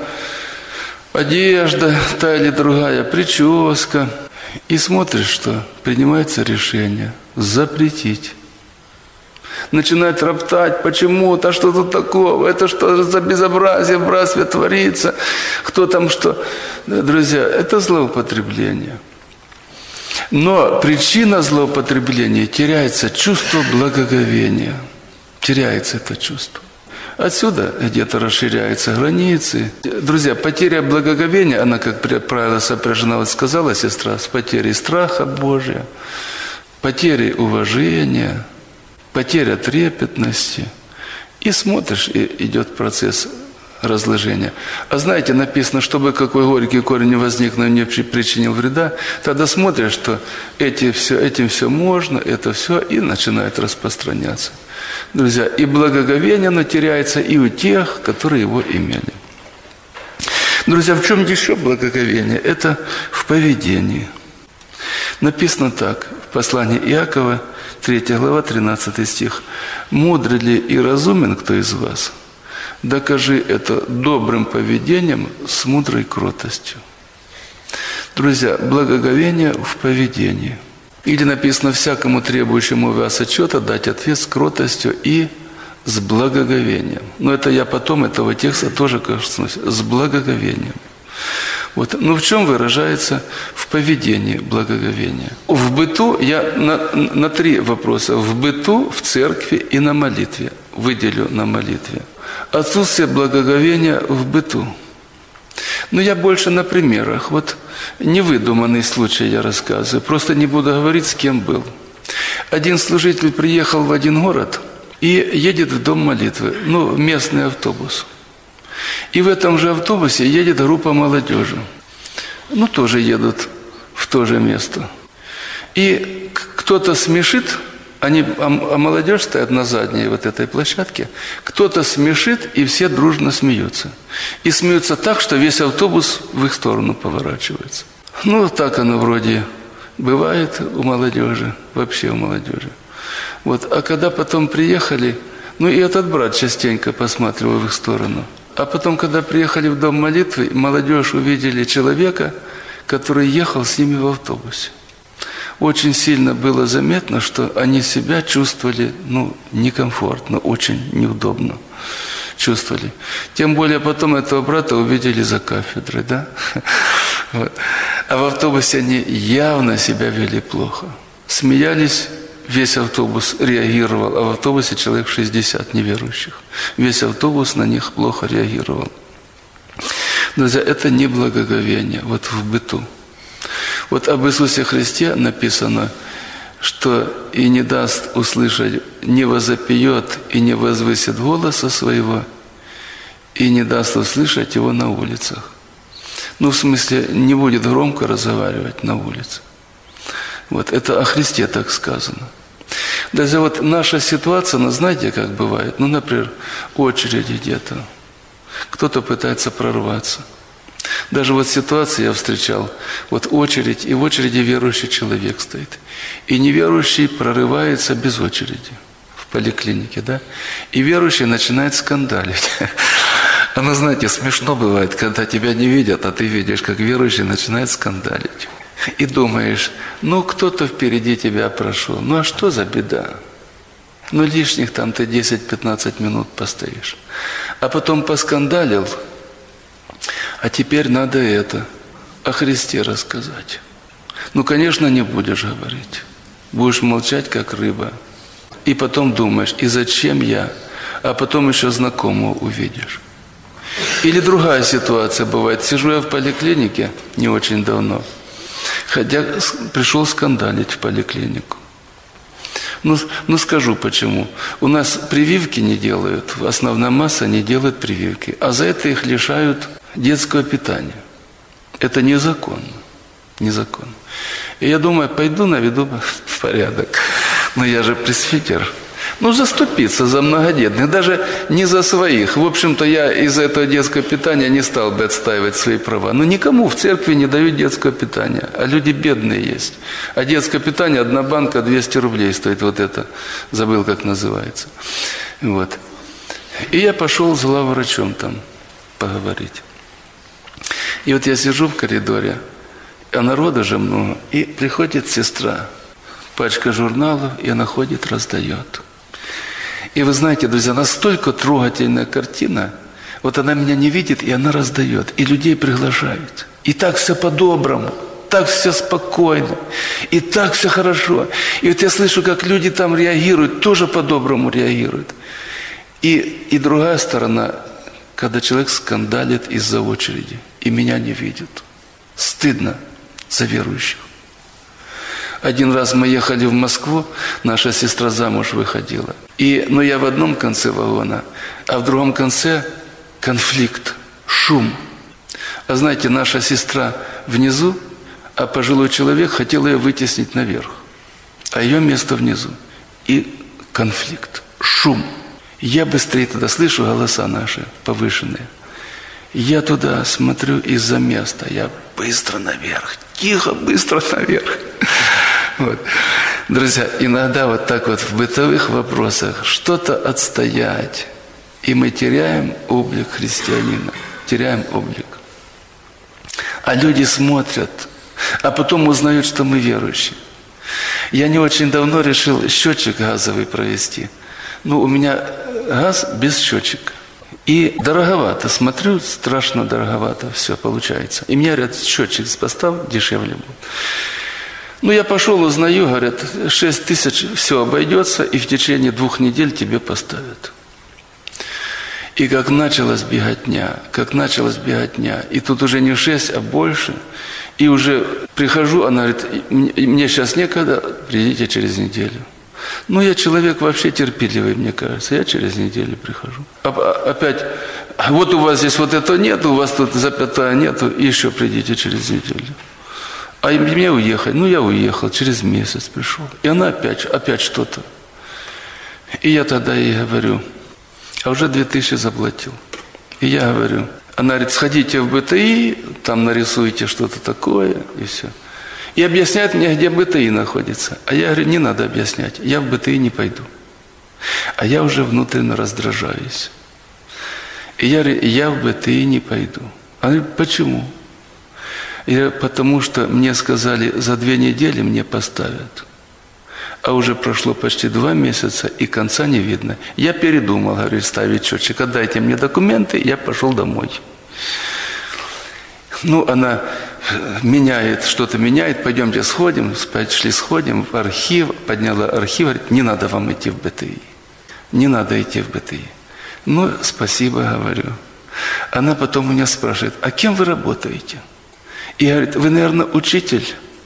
одежда, та или другая, прическа. И смотришь, что принимается решение запретить. Начинает роптать, почему-то, а что тут такого, это что за безобразие в братстве творится, кто там что. Друзья, это злоупотребление. Но причина злоупотребления теряется чувство благоговения. Теряется это чувство. Отсюда где-то расширяются границы. Друзья, потеря благоговения, она, как правило, сопряжена, вот сказала сестра, с потерей страха Божия, потерей уважения, потеря трепетности. И смотришь, и идет процесс разложения. А знаете, написано, чтобы какой горький корень не возник, но не причинил вреда, тогда смотришь, что этим все можно, это все, и начинает распространяться. Друзья, и благоговение, оно теряется и у тех, которые его имели. Друзья, в чем еще благоговение? Это в поведении. Написано так, в послании Иакова, 3 глава, 13 стих. «Мудрый ли и разумен кто из вас? Докажи это добрым поведением с мудрой кротостью». Друзья, благоговение в поведении. Или написано, всякому требующему вас отчета дать ответ с кротостью и с благоговением. Но это я потом этого текста тоже коснусь. С благоговением. Вот. Но в чем выражается в поведении благоговение? В быту, я на 3 вопроса. В быту, в церкви и на молитве. Выделю на молитве. Отсутствие благоговения в быту. Но я больше на примерах. Вот невыдуманный случай я рассказываю. Просто не буду говорить, с кем был. Один служитель приехал в один город и едет в дом молитвы, местный автобус. И в этом же автобусе едет группа молодежи. Тоже едут в то же место. И кто-то смешит, а молодежь стоит на задней вот этой площадке, кто-то смешит, и все дружно смеются. И смеются так, что весь автобус в их сторону поворачивается. Так оно вроде бывает у молодежи, вообще у молодежи. А когда потом приехали, и этот брат частенько посматривал в их сторону. А потом, когда приехали в дом молитвы, молодежь увидели человека, который ехал с ними в автобусе. Очень сильно было заметно, что они себя чувствовали, некомфортно, очень неудобно чувствовали. Тем более потом этого брата увидели за кафедрой, да? А в автобусе они явно себя вели плохо. Смеялись, весь автобус реагировал, а в автобусе человек 60 неверующих. Весь автобус на них плохо реагировал. Друзья, это не благоговение, в быту. Об Иисусе Христе написано, что и не даст услышать, не возопьет и не возвысит голоса своего, и не даст услышать его на улицах. В смысле, не будет громко разговаривать на улице. Это о Христе так сказано. Даже наша ситуация, знаете, как бывает? Например, очереди где-то. Кто-то пытается прорваться. Даже ситуации я встречал, очередь, и в очереди верующий человек стоит. И неверующий прорывается без очереди в поликлинике, да? И верующий начинает скандалить. Знаете, смешно бывает, когда тебя не видят, а ты видишь, как верующий начинает скандалить. И думаешь, кто-то впереди тебя прошел, а что за беда? Лишних там ты 10-15 минут постоишь. А потом поскандалил, а теперь надо о Христе рассказать. Конечно, не будешь говорить. Будешь молчать, как рыба. И потом думаешь, и зачем я? А потом еще знакомого увидишь. Или другая ситуация бывает. Сижу я в поликлинике не очень давно. Хотя пришел скандалить в поликлинику. Скажу почему. У нас прививки не делают, основная масса не делает прививки, а за это их лишают детского питания. Это незаконно. Незаконно. И я думаю, пойду наведу в порядок. Я же пресвитер. Заступиться за многодетных, даже не за своих. В общем-то, я из-за этого детского питания не стал бы отстаивать свои права. Никому в церкви не дают детского питания, а люди бедные есть. А детское питание, одна банка 200 рублей стоит, это, забыл, как называется. И я пошел с главврачом там поговорить. И я сижу в коридоре, а народу же много, и приходит сестра, пачка журналов, и она ходит, раздает. И вы знаете, друзья, настолько трогательная картина. Она меня не видит, и она раздает. И людей приглашает. И так все по-доброму, так все спокойно, и так все хорошо. И я слышу, как люди там реагируют, тоже по-доброму реагируют. И другая сторона, когда человек скандалит из-за очереди, и меня не видит. Стыдно за верующих. Один раз мы ехали в Москву, наша сестра замуж выходила. Но я в одном конце вагона, а в другом конце конфликт, шум. А знаете, наша сестра внизу, а пожилой человек хотел ее вытеснить наверх. А ее место внизу. И конфликт, шум. Я быстрее туда слышу голоса наши повышенные. Я туда смотрю из-за места, я быстро наверх, тихо, быстро наверх. Друзья, иногда так в бытовых вопросах что-то отстоять, и мы теряем облик христианина, теряем облик. А люди смотрят, а потом узнают, что мы верующие. Я не очень давно решил счетчик газовый провести. У меня газ без счетчика. И дороговато, смотрю, страшно дороговато все получается. И мне говорят, счетчик поставь, дешевле будет. Я пошел, узнаю, говорят, 6 тысяч, все обойдется, и в течение 2 недель тебе поставят. И как началась беготня, и тут уже не 6, а больше. И уже прихожу, она говорит, мне сейчас некогда, придите через неделю. Ну, я человек вообще терпеливый, мне кажется, я через неделю прихожу. Опять, вот у вас здесь вот это нет, у вас тут запятая нету, и еще придите через неделю. А мне уехать, ну, я уехал, через месяц пришел. И она опять что-то. И я тогда ей говорю, а уже 2000 заплатил. И я говорю, она говорит, сходите в БТИ, там нарисуйте что-то такое, и все. И объясняет мне, где БТИ находится. А я говорю, не надо объяснять, я в БТИ не пойду. А я уже внутренне раздражаюсь. И я говорю, я в БТИ не пойду. Она говорит, почему? Я говорю, потому что мне сказали, за 2 недели мне поставят. А уже прошло почти 2 месяца, и конца не видно. Я передумал, говорю, ставить счетчик. Отдайте мне документы, я пошел домой. Ну, она меняет, что-то меняет, пойдемте сходим, пошли сходим в архив, подняла архив, говорит, не надо вам идти в БТИ. Не надо идти в БТИ. Ну, спасибо, говорю. Она потом у меня спрашивает, а кем вы работаете? И говорит, вы, наверное, учитель?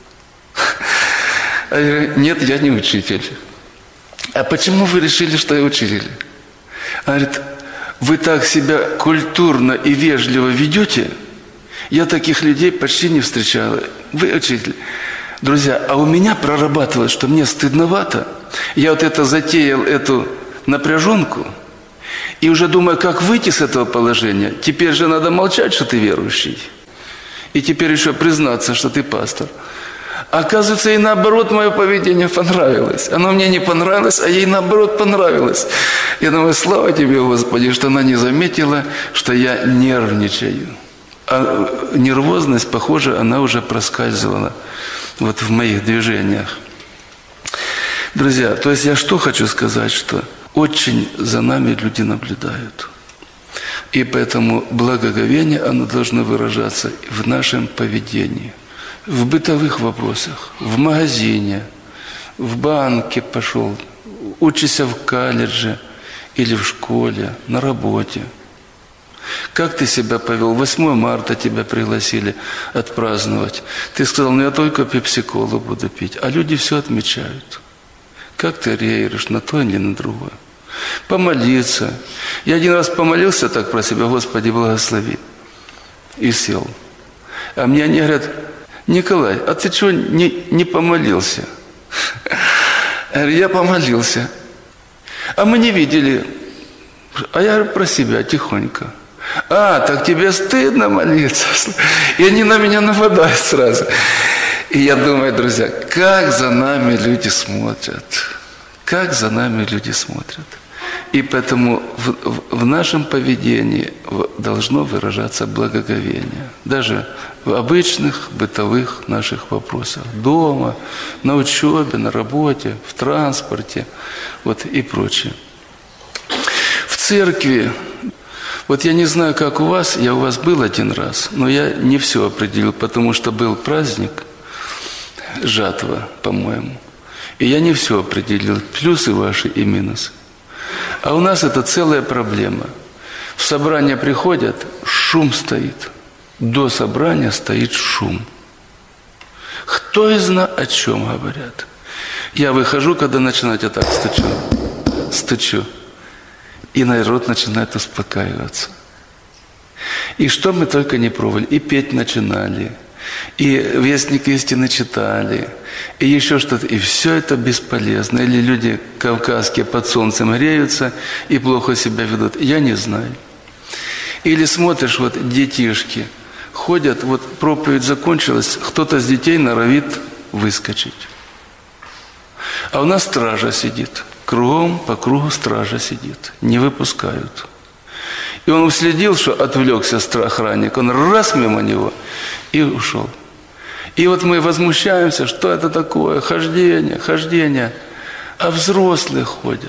А я говорю, нет, я не учитель. А почему вы решили, что я учитель? Она говорит, вы так себя культурно и вежливо ведете, я таких людей почти не встречала. Вы учитель. Друзья, а у меня прорабатывалось, что мне стыдновато. Я вот это затеял, эту напряженку, и уже думаю, как выйти с этого положения. Теперь же надо молчать, что ты верующий. И теперь еще признаться, что ты пастор. Оказывается, ей наоборот мое поведение понравилось. Оно мне не понравилось, а ей наоборот понравилось. Я думаю, слава тебе, Господи, что она не заметила, что я нервничаю. А нервозность, похоже, она уже проскальзывала вот в моих движениях. Друзья, то есть я что хочу сказать, что очень за нами люди наблюдают. И поэтому благоговение, оно должно выражаться в нашем поведении. В бытовых вопросах, в магазине, в банке пошел, учишься в колледже или в школе, на работе. Как ты себя повел? 8 марта тебя пригласили отпраздновать. Ты сказал, ну я только пепси-колу буду пить. А люди все отмечают. Как ты реагируешь на то или на другое? Помолиться. Я один раз помолился так про себя, Господи, благослови. И сел. А мне они говорят, Николай, а ты что не помолился? Я говорю, я помолился. А мы не видели. А я говорю про себя тихонько. А, так тебе стыдно молиться. И они на меня нападают сразу. И я думаю, друзья, как за нами люди смотрят. Как за нами люди смотрят. И поэтому в нашем поведении должно выражаться благоговение. Даже в обычных бытовых наших вопросах. Дома, на учебе, на работе, в транспорте вот, и прочее. В церкви, вот я не знаю, как у вас, я у вас был один раз, но я не все определил, потому что был праздник, жатва, по-моему. И я не все определил, плюсы ваши и минусы. А у нас это целая проблема. В собрание приходят, шум стоит. До собрания стоит шум. Кто из нас о чем говорят? Я выхожу, когда начинать, я так стучу. И народ начинает успокаиваться. И что мы только не пробовали. И петь начинали. И «Вестник истины» читали, и еще что-то. И все это бесполезно. Или люди кавказские под солнцем греются и плохо себя ведут. Я не знаю. Или смотришь, вот детишки ходят, вот проповедь закончилась, кто-то с детей норовит выскочить. А у нас стража сидит. Кругом, по кругу стража сидит. Не выпускают. И он уследил, что отвлекся охранник. Он раз мимо него и ушел. И вот мы возмущаемся, что это такое, хождение. А взрослые ходят.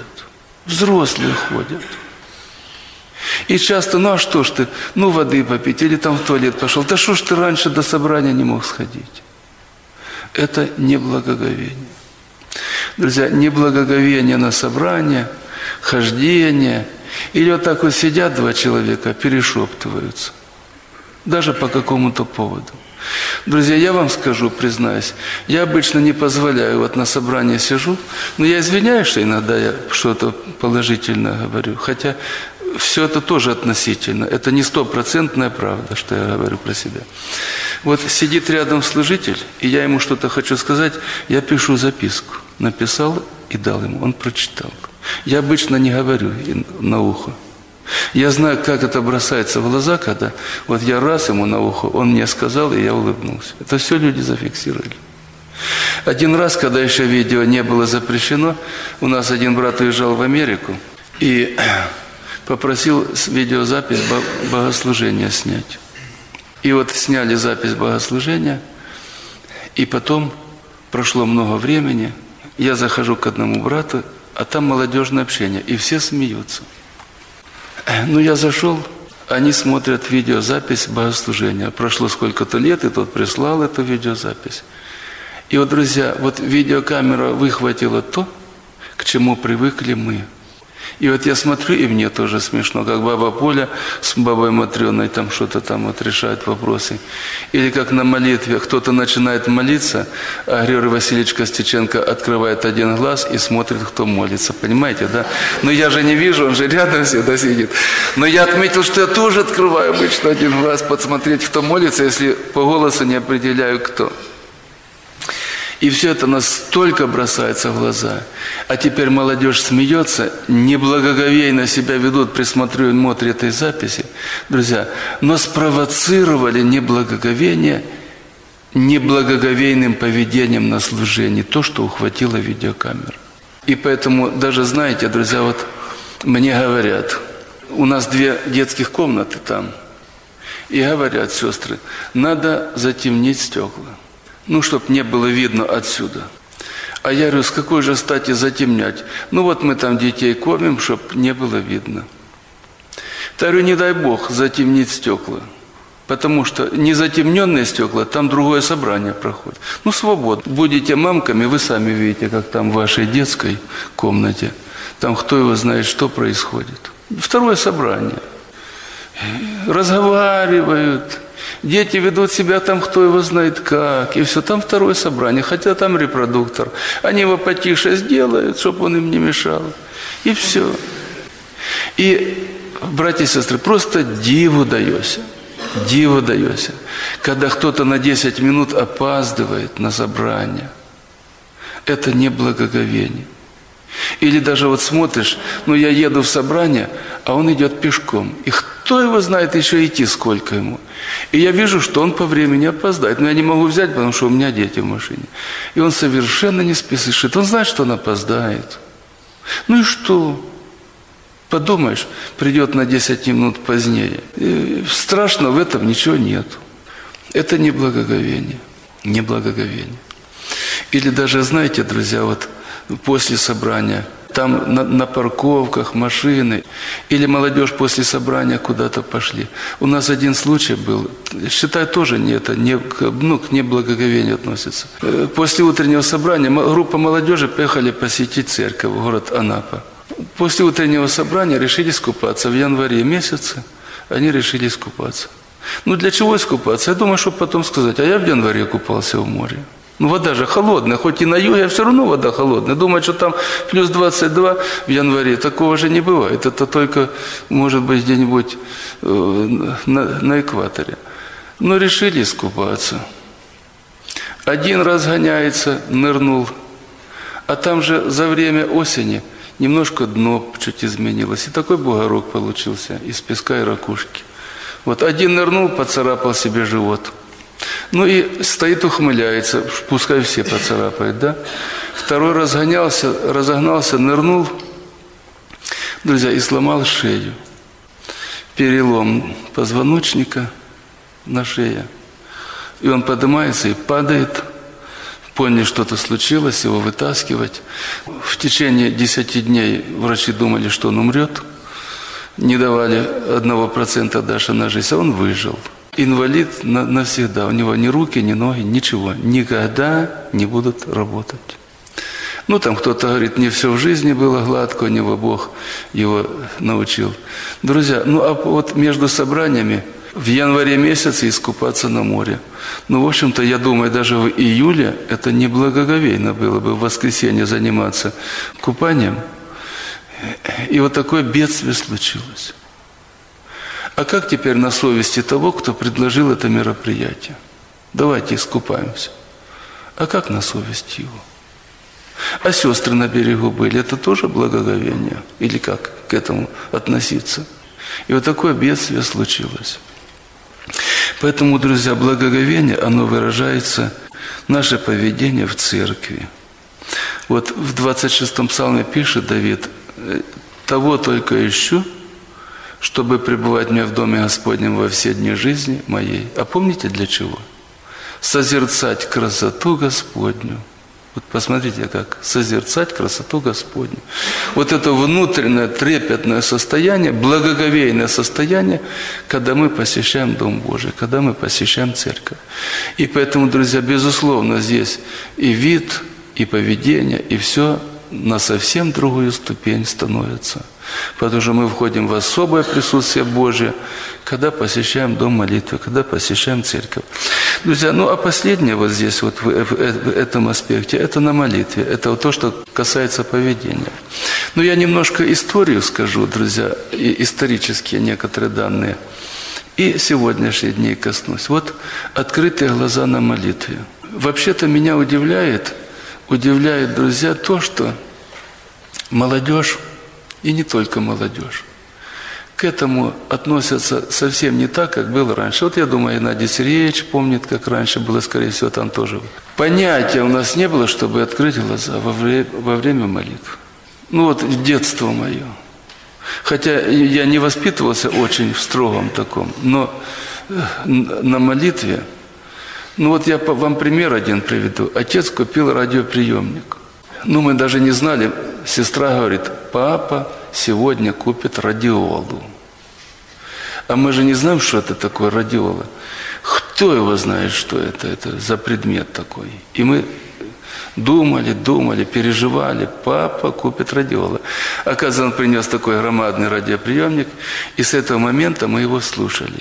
И часто, ну а что ж ты, ну воды попить, или там в туалет пошел. Да что ж ты раньше до собрания не мог сходить? Это не благоговение. Друзья, не благоговение на собрание, хождение Или вот так вот сидят два человека, перешептываются. Даже по какому-то поводу. Друзья, я вам скажу, признаюсь, я обычно не позволяю, вот на собрании сижу, но я извиняюсь, что иногда я что-то положительно говорю, хотя все это тоже относительно, это не стопроцентная правда, что я говорю про себя. Вот сидит рядом служитель, и я ему что-то хочу сказать, я пишу записку, написал и дал ему, он прочитал. Я обычно не говорю на ухо. Я знаю, как это бросается в глаза, когда вот я раз ему на ухо, он мне сказал, и я улыбнулся. Это все люди зафиксировали. Один раз, когда еще видео не было запрещено, у нас один брат уезжал в Америку и попросил видеозапись богослужения снять. И вот сняли запись богослужения, и потом прошло много времени, я захожу к одному брату, а там молодежное общение, и все смеются. Ну, я зашел, они смотрят видеозапись богослужения. Прошло сколько-то лет, и тот прислал эту видеозапись. И вот, друзья, вот видеокамера выхватила то, к чему привыкли мы. И вот я смотрю, и мне тоже смешно, как баба Поля с бабой Матрёной там что-то там вот решает вопросы. Или как на молитве кто-то начинает молиться, а Григорий Васильевич Костюченко открывает один глаз и смотрит, кто молится. Понимаете, да? Но я же не вижу, он же рядом всегда сидит. Но я отметил, что я тоже открываю обычно один глаз, подсмотреть, кто молится, если по голосу не определяю, кто. И все это настолько бросается в глаза. А теперь молодежь смеется, неблагоговейно себя ведут при смотре этой записи. Друзья, но спровоцировали неблагоговение неблагоговейным поведением на служении, то, что ухватила видеокамера. И поэтому даже, знаете, друзья, вот мне говорят, у нас 2 детских комнаты там, и говорят сестры, надо затемнить стекла. Ну, чтобы не было видно отсюда. А я говорю, с какой же стати затемнять? Ну, вот мы там детей кормим, чтобы не было видно. Я говорю, не дай Бог затемнить стекла. Потому что незатемненные стекла, там другое собрание проходит. Ну, свободно. Будете мамками, вы сами видите, как там в вашей детской комнате. Там кто его знает, что происходит. Второе собрание. Разговаривают. Дети ведут себя там, кто его знает как. И все, там второе собрание. Хотя там репродуктор. Они его потише сделают, чтобы он им не мешал. И все. И, братья и сестры, просто диву даешься. Диву даешься. Когда кто-то на 10 минут опаздывает на собрание. Это не благоговение. Или даже вот смотришь, ну я еду в собрание, а он идет пешком. И кто его знает еще идти, сколько ему. И я вижу, что он по времени опоздает. Но я не могу взять, потому что у меня дети в машине. И он совершенно не спешит. Он знает, что он опоздает. Ну и что? Подумаешь, придет на 10 минут позднее. И страшно в этом ничего нет. Это не благоговение. Не благоговение. Или даже, знаете, друзья, вот после собрания, там на парковках машины, или молодежь после собрания куда-то пошли. У нас один случай был, считаю, тоже к неблагоговению относится. После утреннего собрания группа молодежи поехали посетить церковь, город Анапа. После утреннего собрания решили искупаться. В январе месяце они решили искупаться. Ну для чего искупаться? Я думаю, чтобы потом сказать, а я в январе купался в море. Ну, вода же холодная, хоть и на юге, а все равно вода холодная. Думать, что там плюс 22 в январе, такого же не бывает. Это только, может быть, где-нибудь на экваторе. Но решили искупаться. Один раз гоняется, нырнул. А там же за время осени немножко дно чуть изменилось. И такой бугорок получился из песка и ракушки. Вот один нырнул, поцарапал себе живот. Ну и стоит, ухмыляется, пускай все поцарапают, да? Второй разогнался, нырнул, друзья, и сломал шею. Перелом позвоночника на шее. И он поднимается и падает. Поняли, что-то случилось, его вытаскивать. В течение 10 дней врачи думали, что он умрет. Не давали 1% даже на жизнь, а он выжил. Инвалид навсегда. У него ни руки, ни ноги, ничего. Никогда не будут работать. Ну, там кто-то говорит, не все в жизни было гладко, у него Бог его научил. Друзья, ну, а вот между собраниями в январе месяце искупаться на море. Ну, в общем-то, я думаю, даже в июле это не благоговейно было бы в воскресенье заниматься купанием. И вот такое бедствие случилось. А как теперь на совести того, кто предложил это мероприятие? Давайте искупаемся. А как на совести его? А сестры на берегу были, это тоже благоговение? Или как к этому относиться? И вот такое бедствие случилось. Поэтому, друзья, благоговение, оно выражается, наше поведение в церкви. Вот в 26-м псалме пишет Давид, «Того только ищу, чтобы пребывать мне в доме Господнем во все дни жизни моей». А помните для чего? Созерцать красоту Господню. Вот посмотрите, как созерцать красоту Господню. Вот это внутреннее трепетное состояние, благоговейное состояние, когда мы посещаем Дом Божий, когда мы посещаем церковь. И поэтому, друзья, безусловно, здесь и вид, и поведение, и все на совсем другую ступень становится. Потому что мы входим в особое присутствие Божие, когда посещаем дом молитвы, когда посещаем церковь. Друзья, ну а последнее вот здесь, вот в этом аспекте, это на молитве. Это вот то, что касается поведения. Но я немножко историю скажу, друзья, и исторические некоторые данные. И сегодняшние дни коснусь. Вот открытые глаза на молитве. Вообще-то меня удивляет, друзья, то, что молодежь, и не только молодежь, к этому относятся совсем не так, как было раньше. Вот я думаю, Геннадий Сергеевич помнит, как раньше было, скорее всего, там тоже. Понятия у нас не было, чтобы открыть глаза во время молитвы. Ну вот детство мое. Хотя я не воспитывался очень в строгом таком, но на молитве, ну вот я вам пример один приведу. Отец купил радиоприемник. Ну мы даже не знали, сестра говорит, папа сегодня купит радиолу. А мы же не знаем, что это такое радиола. Кто его знает, что это за предмет такой? И мы думали, переживали, папа купит радиола. Оказывается, он принес такой громадный радиоприемник, и с этого момента мы его слушали.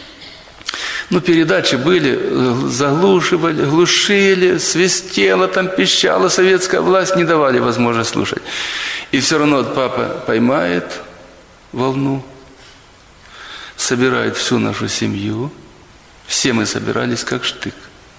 Ну, передачи были, заглушивали, глушили, свистело, там пищало, советская власть не давали возможность слушать. И все равно папа поймает волну, собирает всю нашу семью, все мы собирались как штык.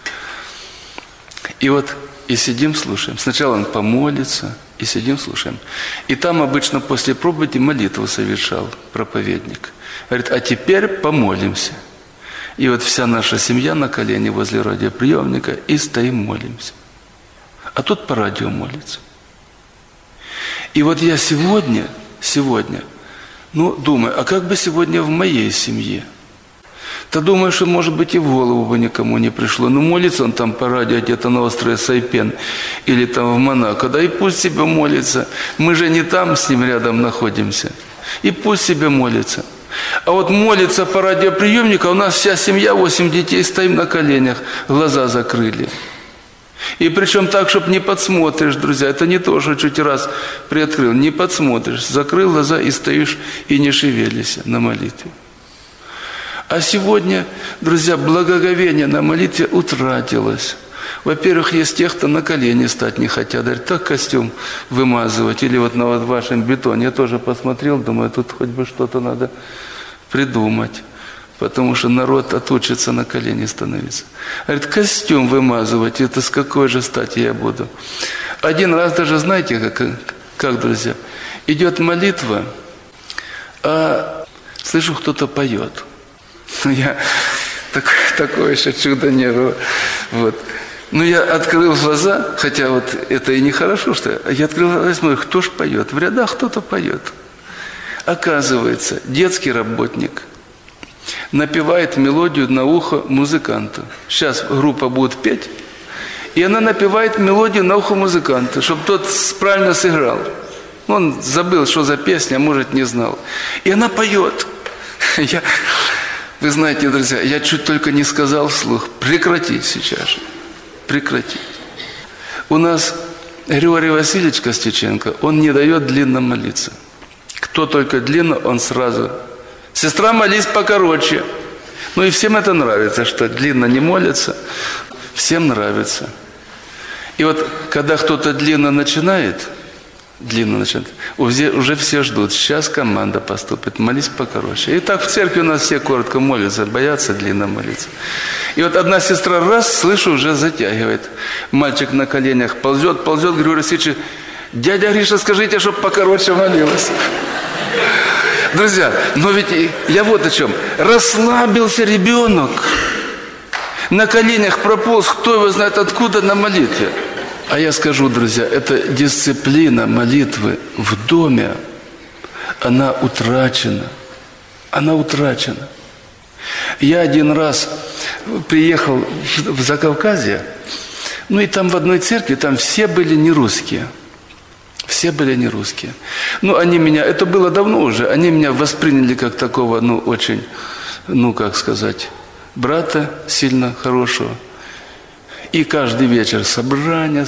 И вот, и сидим, слушаем. Сначала он помолится, и сидим, слушаем. И там обычно после проповеди молитву совершал проповедник. Говорит, а теперь помолимся. И вот вся наша семья на колени возле радиоприемника и стоим, молимся. А тут по радио молится. И вот я сегодня, ну, думаю, а как бы сегодня в моей семье? То думаю, что, может быть, и в голову бы никому не пришло. Ну, молится он там по радио где-то на острове Сайпен или там в Монако. Да и пусть себе молится. Мы же не там с ним рядом находимся. И пусть себе молится. А вот молится по радиоприемнику, у нас вся семья, 8 детей, стоим на коленях, глаза закрыли. И причем так, чтобы не подсмотришь, друзья, это не то, что чуть раз приоткрыл, не подсмотришь, закрыл глаза и стоишь и не шевелишься на молитве. А сегодня, друзья, благоговение на молитве утратилось. Во-первых, есть те, кто на колени стать не хотят, говорят, так костюм вымазывать, или вот на вот вашем бетоне. Я тоже посмотрел, думаю, тут хоть бы что-то надо придумать, потому что народ отучится на колени становиться. Говорит, костюм вымазывать, это с какой же стати я буду? Один раз даже, знаете, как, друзья, идет молитва, а слышу, кто-то поет. Я такое еще чудо не было. Вот. Ну, я открыл глаза, хотя вот это и нехорошо, что я открыл глаза и смотрю, кто ж поет? В рядах кто-то поет. Оказывается, детский работник напевает мелодию на ухо музыканту. Сейчас группа будет петь, и она напевает мелодию на ухо музыканту, чтобы тот правильно сыграл. Он забыл, что за песня, а может, не знал. И она поет. Вы знаете, друзья, я чуть только не сказал вслух, прекратить сейчас же. Прекратить. У нас Григорий Васильевич Костюченко, он не дает длинно молиться. Кто только длинно, он сразу: сестра, молись покороче. Ну и всем это нравится, что длинно не молятся. Всем нравится. И вот когда кто-то длинно начинает, уже все ждут, сейчас команда поступит, молись покороче. И так в церкви у нас все коротко молятся, боятся длинно молиться. И вот одна сестра раз, слышу, уже затягивает. Мальчик на коленях ползет, Григорий Васильевич: дядя Гриша, скажите, чтобы покороче молилась. Друзья, но ведь я вот о чем. Расслабился ребенок. На коленях прополз, кто его знает откуда, на молитве. А я скажу, друзья, эта дисциплина молитвы в доме, она утрачена. Она утрачена. Я один раз приехал в Закавказье, ну и там в одной церкви, там все были не русские. Все были не русские. Ну, они меня, это было давно уже, они меня восприняли как такого, ну, очень, ну, как сказать, брата сильно хорошего. И каждый вечер собрание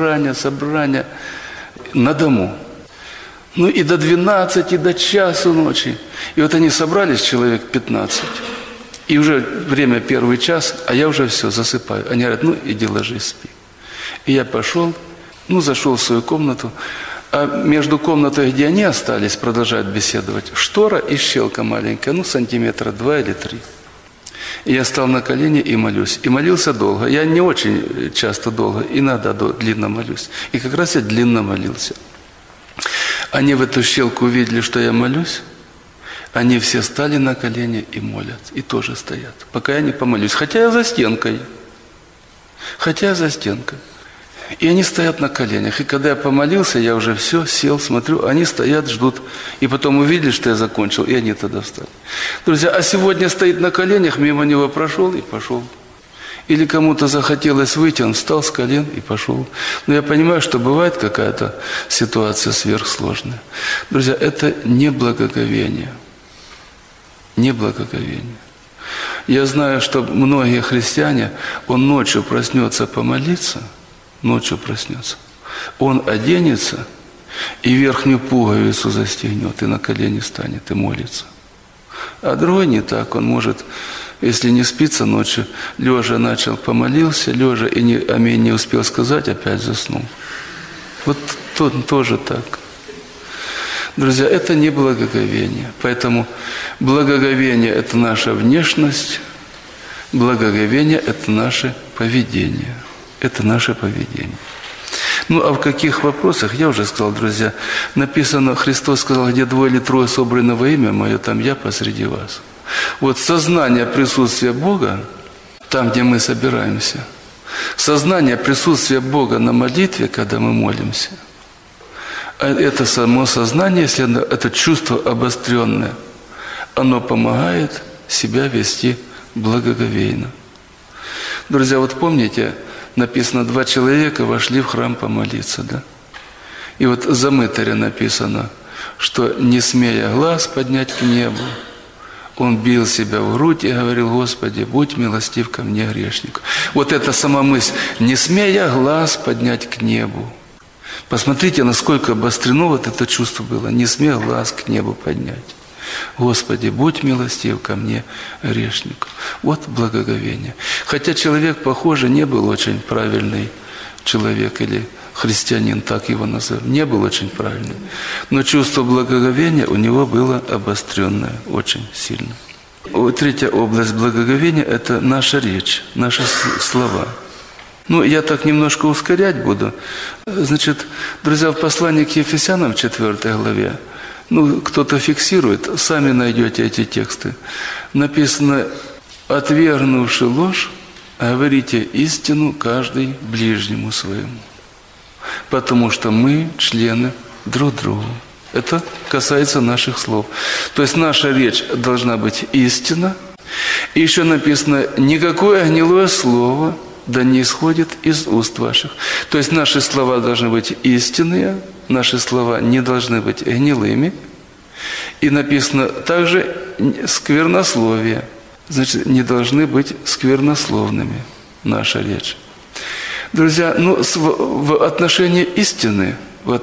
на дому. Ну, и до 12, и до часу ночи. И вот они собрались, человек 15. И уже время первый час, а я уже все, засыпаю. Они говорят: ну, иди ложись, спи. И я пошел, ну, зашел в свою комнату. А между комнатой, где они остались, продолжают беседовать, штора и щелка маленькая, ну, сантиметра 2 или 3. И я стал на колени и молюсь. И молился долго. Я не очень часто долго, иногда длинно молюсь. И как раз я длинно молился. Они в эту щелку увидели, что я молюсь. Они все стали на колени и молят. И тоже стоят, пока я не помолюсь. Хотя я за стенкой. И они стоят на коленях. И когда я помолился, я уже все, сел, смотрю, они стоят, ждут. И потом увидели, что я закончил, и они тогда встали. Друзья, а сегодня стоит на коленях, мимо него прошел и пошел. Или кому-то захотелось выйти, он встал с колен и пошел. Но я понимаю, что бывает какая-то ситуация сверхсложная. Друзья, это не благоговение. Не благоговение. Я знаю, что многие христиане, он ночью проснется помолиться, он оденется и верхнюю пуговицу застегнет, и на колени станет, и молится. А другой не так, он может, если не спится ночью, лежа начал, помолился, лежа, и аминь не успел сказать, опять заснул. Вот тот тоже так. Друзья, это не благоговение. Поэтому благоговение – это наша внешность, благоговение – это наше поведение. Это наше поведение. Ну, а в каких вопросах, я уже сказал, друзья, написано, Христос сказал: где 2 или 3 собраны во имя Мое, там я посреди вас. Вот сознание присутствия Бога, там, где мы собираемся, сознание присутствия Бога на молитве, когда мы молимся, это само сознание, если это чувство обостренное, оно помогает себя вести благоговейно. Друзья, вот помните, написано, 2 человека вошли в храм помолиться, да? И вот за мытаря написано, что, не смея глаз поднять к небу, он бил себя в грудь и говорил: Господи, будь милостив ко мне, грешнику. Вот это сама мысль, не смея глаз поднять к небу. Посмотрите, насколько обострено вот это чувство было, не смея глаз к небу поднять. Господи, будь милостив ко мне, грешнику. Вот благоговение. Хотя человек, похоже, не был очень правильный человек, или христианин, так его назовем, не был очень правильным. Но чувство благоговения у него было обостренное, очень сильно. 3-я область благоговения – это наша речь, наши слова. Ну, я так немножко ускорять буду. Значит, друзья, в послании к Ефесянам, 4 главе, ну, кто-то фиксирует, сами найдете эти тексты. Написано: «Отвергнувши ложь, говорите истину каждый ближнему своему, потому что мы члены друг другу». Это касается наших слов. То есть наша речь должна быть истина. И еще написано: «Никакое гнилое слово да не исходит из уст ваших». То есть наши слова должны быть истинные, наши слова не должны быть гнилыми. И написано также сквернословие. Значит, не должны быть сквернословными наша речь. Друзья, в отношении истины,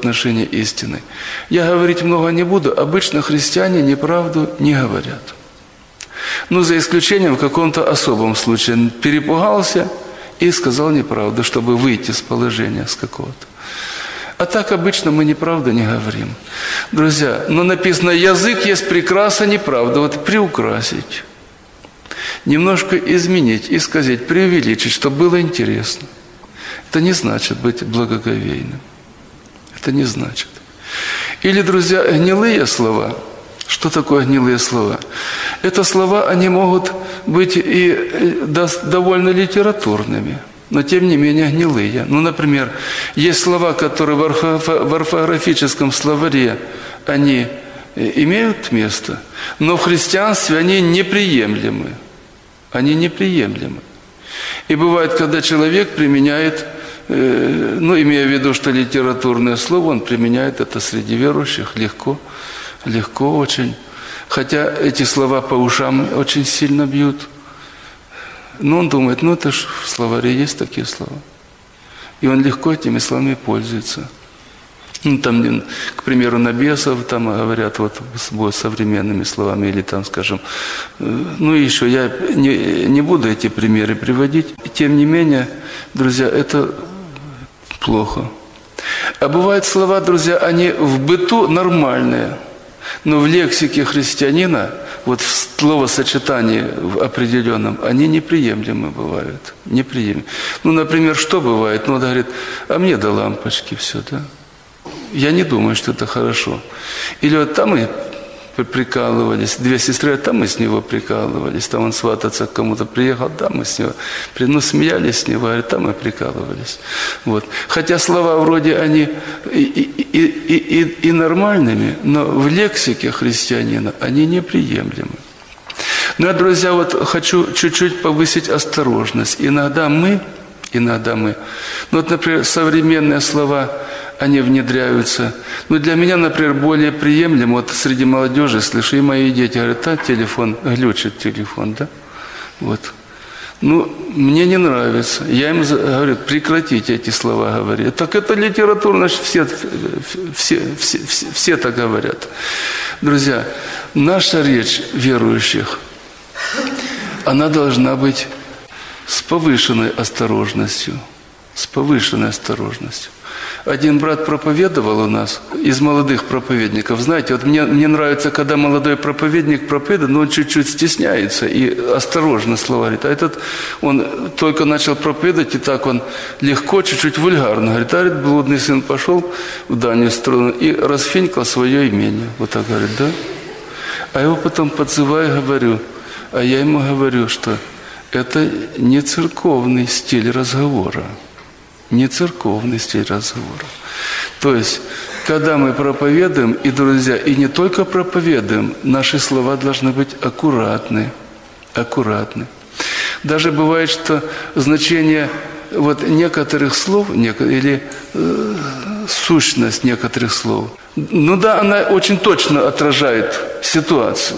я говорить много не буду. Обычно христиане неправду не говорят. За исключением в каком-то особом случае. Перепугался и сказал неправду, чтобы выйти с положения с какого-то. А так обычно мы неправду не говорим. Друзья, написано, язык есть прекраса неправда. Приукрасить. Немножко изменить, исказить, преувеличить, чтобы было интересно. Это не значит быть благоговейным. Это не значит. Или, друзья, гнилые слова. Что такое гнилые слова? Это слова, они могут быть и довольно литературными, но тем не менее гнилые. Например, есть слова, которые в орфографическом словаре, они имеют место, но в христианстве они неприемлемы. Они неприемлемы. И бывает, когда человек применяет, имея в виду, что литературное слово, он применяет это среди верующих легко очень. Хотя эти слова по ушам очень сильно бьют. Но он думает, это ж в словаре есть такие слова. И он легко этими словами пользуется. Там, к примеру, на бесов, там говорят с современными словами, или там, скажем, еще я не буду эти примеры приводить. Тем не менее, друзья, это плохо. А бывают слова, друзья, они в быту нормальные, но в лексике христианина, в словосочетании в определенном, они неприемлемы бывают. Неприемлемы. Например, что бывает? Говорит, а мне до лампочки все, да? Я не думаю, что это хорошо. Или там мы прикалывались, две сестры, там мы с него прикалывались, там он свататься к кому-то приехал, там мы с него, смеялись с него, говорит, там мы прикалывались. Хотя слова вроде они и нормальными, но в лексике христианина они неприемлемы. Я, друзья, хочу чуть-чуть повысить осторожность. Иногда мы, например, современные слова, они внедряются. Для меня, например, более приемлемо, среди молодежи, слышу, и мои дети говорят, телефон, глючит телефон, да? Мне не нравится. Я им говорю, прекратите эти слова говорить. Так это литературно, все так говорят. Друзья, наша речь верующих, она должна быть с повышенной осторожностью. Один брат проповедовал у нас, из молодых проповедников. Знаете, мне нравится, когда молодой проповедник проповедует, но он чуть-чуть стесняется и осторожно слова говорит. А этот, он только начал проповедовать, и так он легко, чуть-чуть вульгарно говорит, блудный сын пошел в дальнюю сторону и расфинькал свое имение. Так говорит, да? А его потом подзываю, говорю, а я ему говорю, что это не церковный стиль разговора. Не церковный стиль разговора. То есть, когда мы проповедуем, и, друзья, и не только проповедуем, наши слова должны быть аккуратны. Даже бывает, что значение некоторых слов, или сущность некоторых слов, она очень точно отражает ситуацию.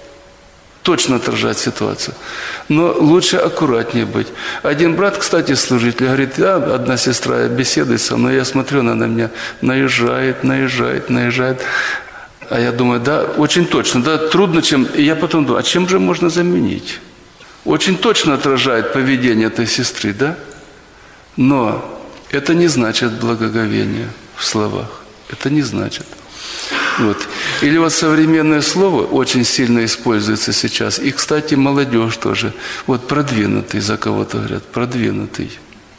Но лучше аккуратнее быть. Один брат, кстати, служитель, говорит, одна сестра беседует со мной, я смотрю, она на меня наезжает. А я думаю, очень точно, трудно чем. И я потом думаю, а чем же можно заменить? Очень точно отражает поведение этой сестры, да? Но это не значит благоговение в словах. Это не значит. Или современное слово очень сильно используется сейчас. И, кстати, молодежь тоже. Продвинутый, за кого-то говорят, продвинутый.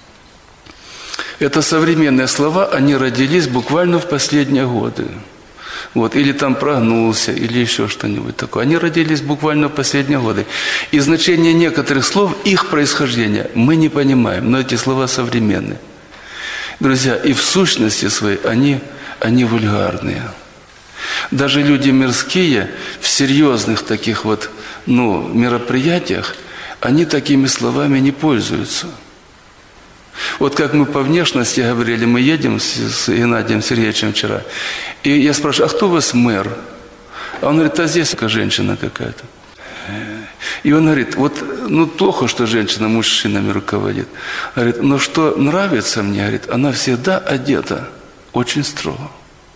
Это современные слова, они родились буквально в последние годы. Или там прогнулся, или еще что-нибудь такое. Они родились буквально в последние годы. И значение некоторых слов, их происхождение, мы не понимаем, но эти слова современные. Друзья, и в сущности своей они вульгарные. Даже люди мирские в серьезных таких мероприятиях, они такими словами не пользуются. Как мы по внешности говорили, мы едем с Геннадием Сергеевичем вчера, и я спрашиваю, а кто у вас мэр? А он говорит, а здесь женщина какая-то. И он говорит, вот, плохо, что женщина мужчинами руководит. Говорит, но что нравится мне, говорит, она всегда одета очень строго.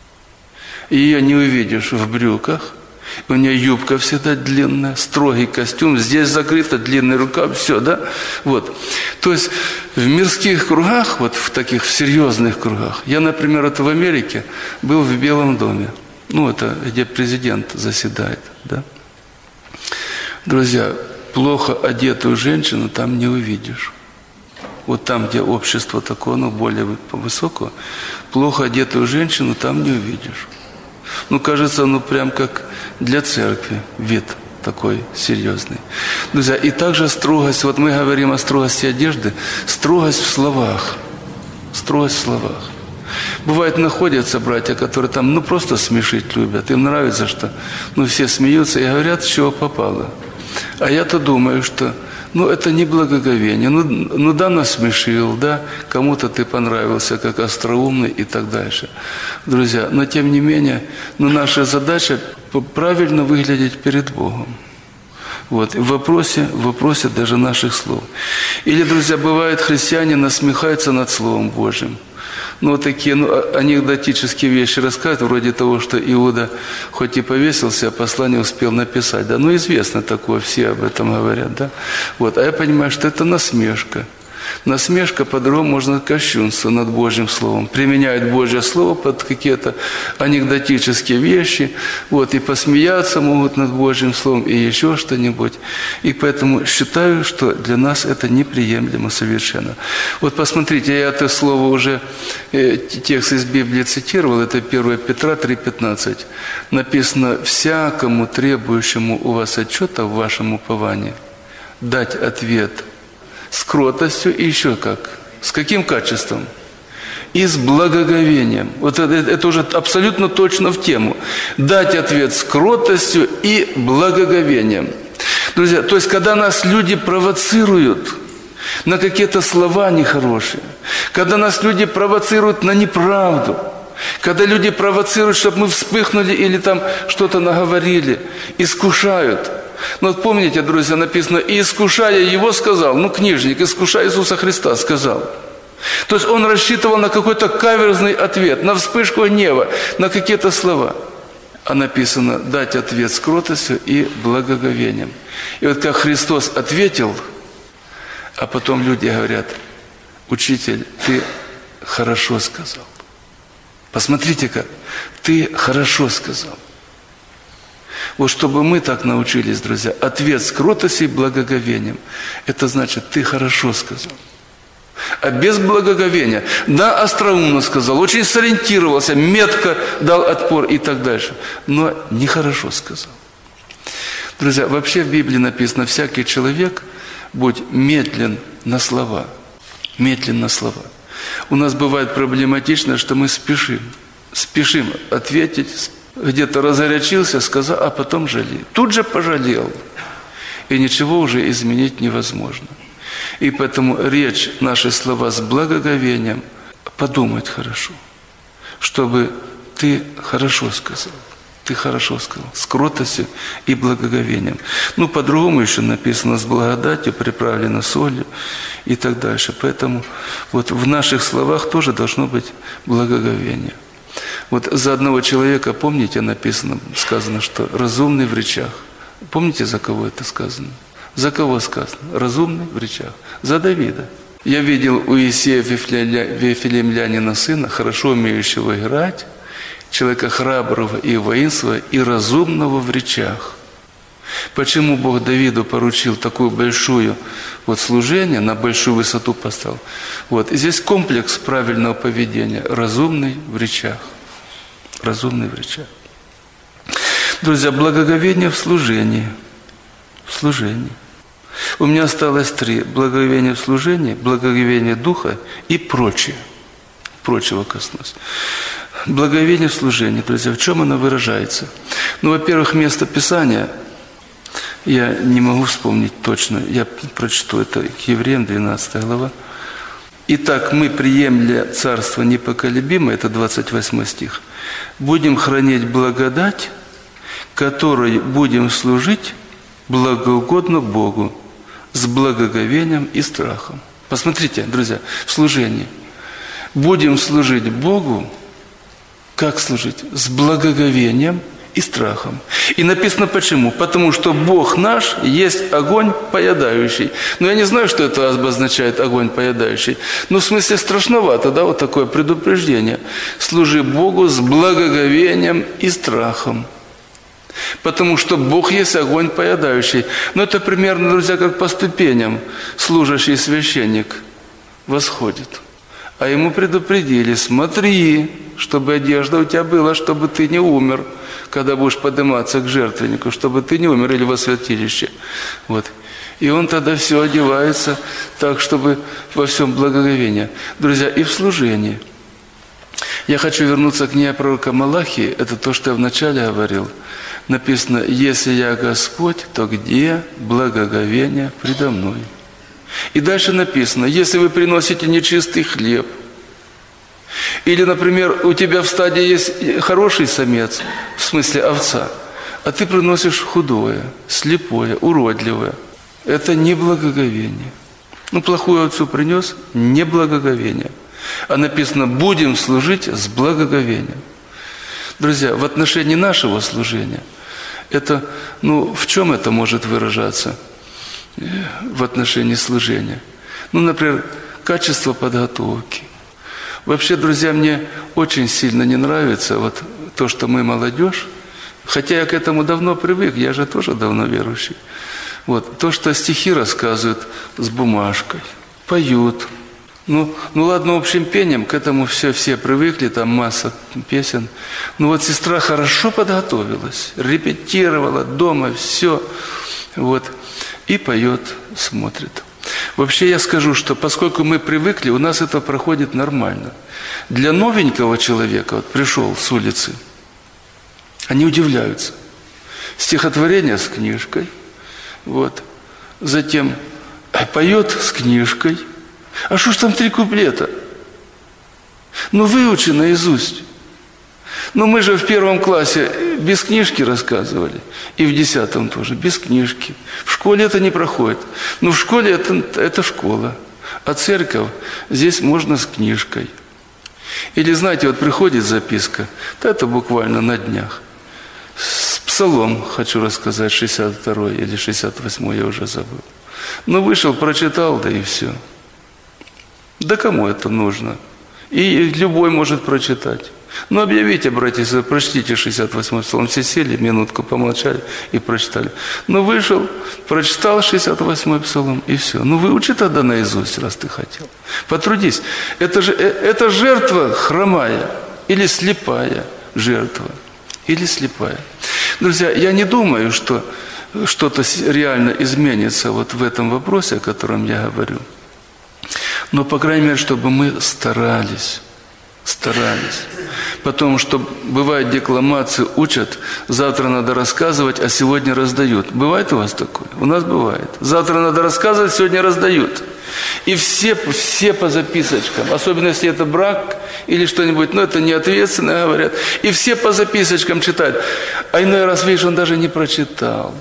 Ее не увидишь в брюках, у нее юбка всегда длинная, строгий костюм, здесь закрыто, длинный рукав, все, да? Вот. То есть в мирских кругах, вот в таких серьезных кругах, я, например, в Америке был в Белом доме, это где президент заседает, да? Друзья, плохо одетую женщину там не увидишь. Вот там, где общество такое, более высокое, плохо одетую женщину там не увидишь. Кажется, прям как для церкви вид такой серьезный. Друзья, и также строгость, вот мы говорим о строгости одежды, строгость в словах. Строгость в словах. Бывает, находятся братья, которые там, просто смешить любят. Им нравится, что, все смеются и говорят, с чего попало. А я-то думаю, что, это не благоговение. Да, насмешил, да, кому-то ты понравился, как остроумный и так дальше. Друзья, но тем не менее, наша задача правильно выглядеть перед Богом. Вот, в вопросе даже наших слов. Или, друзья, бывает, христиане насмехаются над Словом Божьим. Такие анекдотические вещи рассказывают, вроде того, что Иуда хоть и повесился, а послание успел написать. Да? Известно такое, все об этом говорят. Да? Вот. А я понимаю, что это насмешка. Насмешка, по-другому можно кощунство над Божьим Словом. Применяют Божье Слово под какие-то анекдотические вещи, и посмеяться могут над Божьим Словом, и еще что-нибудь. И поэтому считаю, что для нас это неприемлемо совершенно. Вот посмотрите, я это слово уже, текст из Библии цитировал, это 1 Петра 3,15. Написано: «Всякому требующему у вас отчета в вашем уповании дать ответ с кротостью и еще как? С каким качеством? И с благоговением». Вот это уже абсолютно точно в тему. Дать ответ с кротостью и благоговением. Друзья, то есть, когда нас люди провоцируют на какие-то слова нехорошие, когда нас люди провоцируют на неправду, когда люди провоцируют, чтобы мы вспыхнули или там что-то наговорили, искушают. Помните, друзья, написано: «И искушая его, сказал», книжник, искушая Иисуса Христа, сказал. То есть он рассчитывал на какой-то каверзный ответ, на вспышку гнева, на какие-то слова. А написано: дать ответ с кротостью и благоговением. И вот как Христос ответил, а потом люди говорят: «Учитель, ты хорошо сказал». Посмотрите как. Ты хорошо сказал. Вот чтобы мы так научились, друзья, ответ с кротостью и благоговением, это значит, ты хорошо сказал. А без благоговения, да, остроумно сказал, очень сориентировался, метко дал отпор и так дальше, но нехорошо сказал. Друзья, вообще в Библии написано: всякий человек будь медлен на слова. Медлен на слова. У нас бывает проблематично, что мы спешим ответить, где-то разгорячился, сказал, а потом жалеет. Тут же пожалел. И ничего уже изменить невозможно. И поэтому речь, наши слова с благоговением, подумать хорошо, чтобы ты хорошо сказал. Ты хорошо сказал. С кротостью и благоговением. По-другому еще написано: с благодатью, приправлено солью и так дальше. Поэтому вот в наших словах тоже должно быть благоговение. Вот за одного человека, помните, сказано, что разумный в речах. Помните, за кого это сказано? За кого сказано? Разумный в речах. За Давида. Я видел у Иисея Вифлеемлянина сына, хорошо умеющего играть, человека храброго и воинственного, и разумного в речах. Почему Бог Давиду поручил такое большое служение, на большую высоту поставил? И здесь комплекс правильного поведения. Разумный в речах. Разумный в речах. Друзья, благоговение в служении. В служении. У меня осталось 3. Благоговение в служении, благоговение духа и прочее. Прочего коснусь. Благоговение в служении, друзья, в чем оно выражается? Во-первых, место Писания, я не могу вспомнить точно, я прочту это к Евреям, 12 глава. «Итак, мы, приемля царство непоколебимое», это 28 стих, «будем хранить благодать, которой будем служить благоугодно Богу, с благоговением и страхом. Посмотрите, друзья, в служении. Будем служить Богу, как служить? С благоговением и страхом. И написано почему? Потому что Бог наш есть огонь поедающий. Но я не знаю, что это обозначает огонь поедающий. Но в смысле страшновато, да, вот такое предупреждение. Служи Богу с благоговением и страхом. Потому что Бог есть огонь поедающий. Но это примерно, друзья, как по ступеням служащий священник восходит. А ему предупредили: смотри, чтобы одежда у тебя была, чтобы ты не умер, когда будешь подниматься к жертвеннику, чтобы ты не умер или во святилище. Вот. И он тогда все одевается так, чтобы во всем благоговение. Друзья, и в служении. Я хочу вернуться к книге пророка Малахии. Это то, что я вначале говорил. Написано: «Если я Господь, то где благоговение предо мной?» И дальше написано: «Если вы приносите нечистый хлеб, или, например, у тебя в стаде есть хороший самец, в смысле овца, а ты приносишь худое, слепое, уродливое, это не благоговение». Ну, плохую овцу принес – не благоговение. А написано: «Будем служить с благоговением». Друзья, в отношении нашего служения, это, в чем это может выражаться в отношении служения? Например, качество подготовки. Вообще, друзья, мне очень сильно не нравится вот то, что мы молодежь, хотя я к этому давно привык, я же тоже давно верующий. Вот, то, что стихи рассказывают с бумажкой, поют. Ладно, общим пением, к этому все привыкли, там масса песен. Вот сестра хорошо подготовилась, репетировала дома, все. Вот, и поет, смотрит. Вообще я скажу, что поскольку мы привыкли, у нас это проходит нормально. Для новенького человека, вот пришел с улицы, они удивляются. Стихотворение с книжкой, вот, затем поет с книжкой. А что ж там 3 куплета? Выучи наизусть. Мы же в 1 классе без книжки рассказывали, и в 10 тоже, без книжки. В школе это не проходит. В школе это школа, а церковь здесь можно с книжкой. Или, знаете, вот приходит записка, это буквально на днях. Псалом, хочу рассказать, 62-й или 68-й, я уже забыл. Вышел, прочитал, да и все. Да кому это нужно? И любой может прочитать. Объявите, братья, прочтите 68-й псалом. Все сели, минутку помолчали и прочитали. Вышел, прочитал 68-й псалом, и все. Выучи тогда наизусть, раз ты хотел. Потрудись. Это жертва хромая или слепая жертва. Или слепая. Друзья, я не думаю, что что-то реально изменится вот в этом вопросе, о котором я говорю. Но, по крайней мере, чтобы мы старались. Потому что бывает, декламации учат, завтра надо рассказывать, а сегодня раздают. Бывает у вас такое? У нас бывает. Завтра надо рассказывать, сегодня раздают. И все по записочкам, особенно если это брак или что-нибудь, это неответственно говорят. И все по записочкам читают. А иной раз, видишь, он даже не прочитал.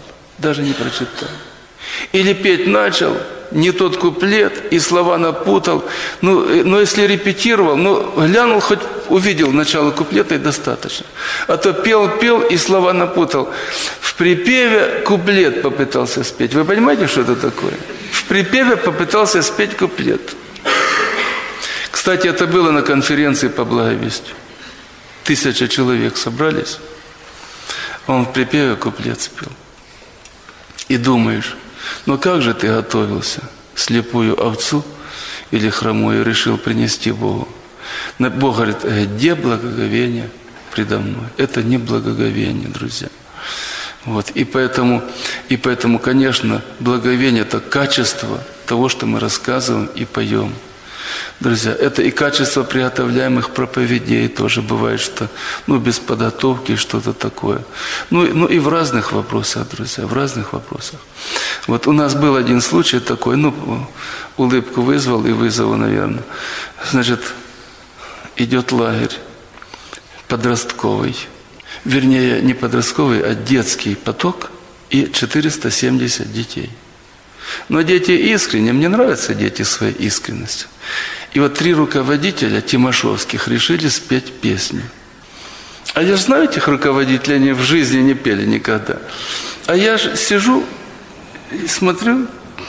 Или петь начал, не тот куплет, и слова напутал. Но если репетировал, глянул, хоть увидел начало куплета, и достаточно. А то пел, и слова напутал. В припеве куплет попытался спеть. Вы понимаете, что это такое? В припеве попытался спеть куплет. Кстати, это было на конференции по благовестию. 1000 человек собрались. Он в припеве куплет спел. И думаешь, как же ты готовился? Слепую овцу или хромую решил принести Богу? Бог говорит: где благоговение предо мной? Это не благоговение, друзья. Вот. И поэтому, конечно, благоговение – это качество того, что мы рассказываем и поем. Друзья, это и качество приготовляемых проповедей тоже бывает, что без подготовки что-то такое. И в разных вопросах, друзья, в разных вопросах. Вот у нас был один случай такой, улыбку вызвал и вызову, наверное. Значит, идет лагерь подростковый. Вернее, не подростковый, а детский поток. и 470 детей. Но дети искренне, мне нравятся дети своей искренностью. И вот 3 руководителя тимошевских решили спеть песню. А я же знаю этих руководителей, они в жизни не пели никогда. А я же сижу и смотрю,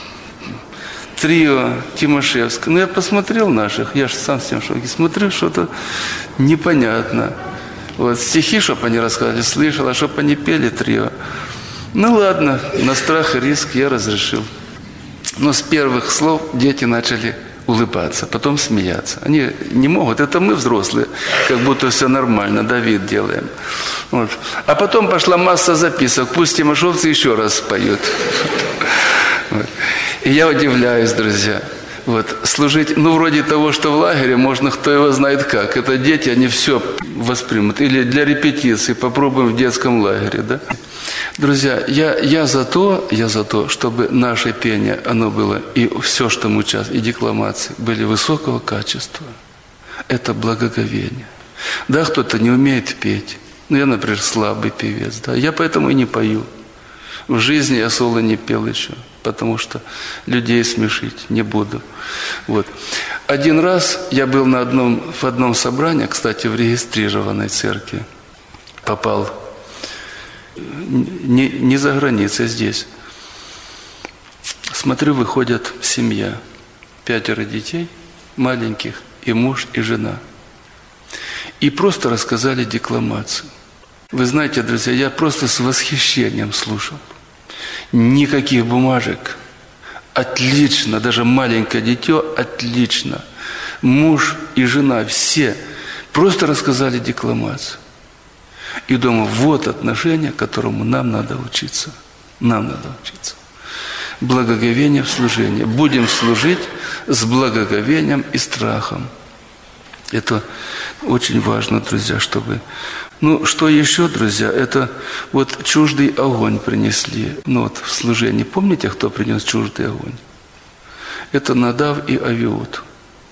трио Тимошевского. Ну, я посмотрел наших, я же сам с тем в шоке. Смотрю, что-то непонятно. Вот стихи, чтобы они рассказали, слышал, а чтобы они пели трио. Ну, ладно, на страх и риск я разрешил. Но с первых слов дети начали улыбаться, потом смеяться. Они не могут, это мы взрослые, как будто все нормально, Давид делаем. Вот. А потом пошла масса записок, пусть тимошевцы еще раз споют. Вот. И я удивляюсь, друзья. Вот, служить, ну, вроде того, что в лагере, можно, кто его знает как. Это дети, они все воспримут. Или для репетиции попробуем в детском лагере, да? Друзья, я за то, чтобы наше пение, оно было, и все, что мы участвуем, и декламации, были высокого качества. Это благоговение. Да, кто-то не умеет петь. Ну, я, например, слабый певец, да. Я поэтому и не пою. В жизни я соло не пел еще, потому что людей смешить не буду. Вот. Один раз я был в одном собрании, кстати, в регистрированной церкви, попал не за границей, здесь. Смотрю, выходит семья, 5 детей маленьких, и муж, и жена. И просто рассказали декламацию. Вы знаете, друзья, я просто с восхищением слушал. Никаких бумажек. Отлично. Даже маленькое дитё отлично. Муж и жена все просто рассказали декламацию. И думаю, вот отношение, которому нам надо учиться. Нам надо учиться. Благоговение в служении. Будем служить с благоговением и страхом. Это очень важно, друзья, чтобы... Ну, что еще, друзья, это вот чуждый огонь принесли. Ну, вот в служении. Помните, кто принес чуждый огонь? Это Надав и Авиуд.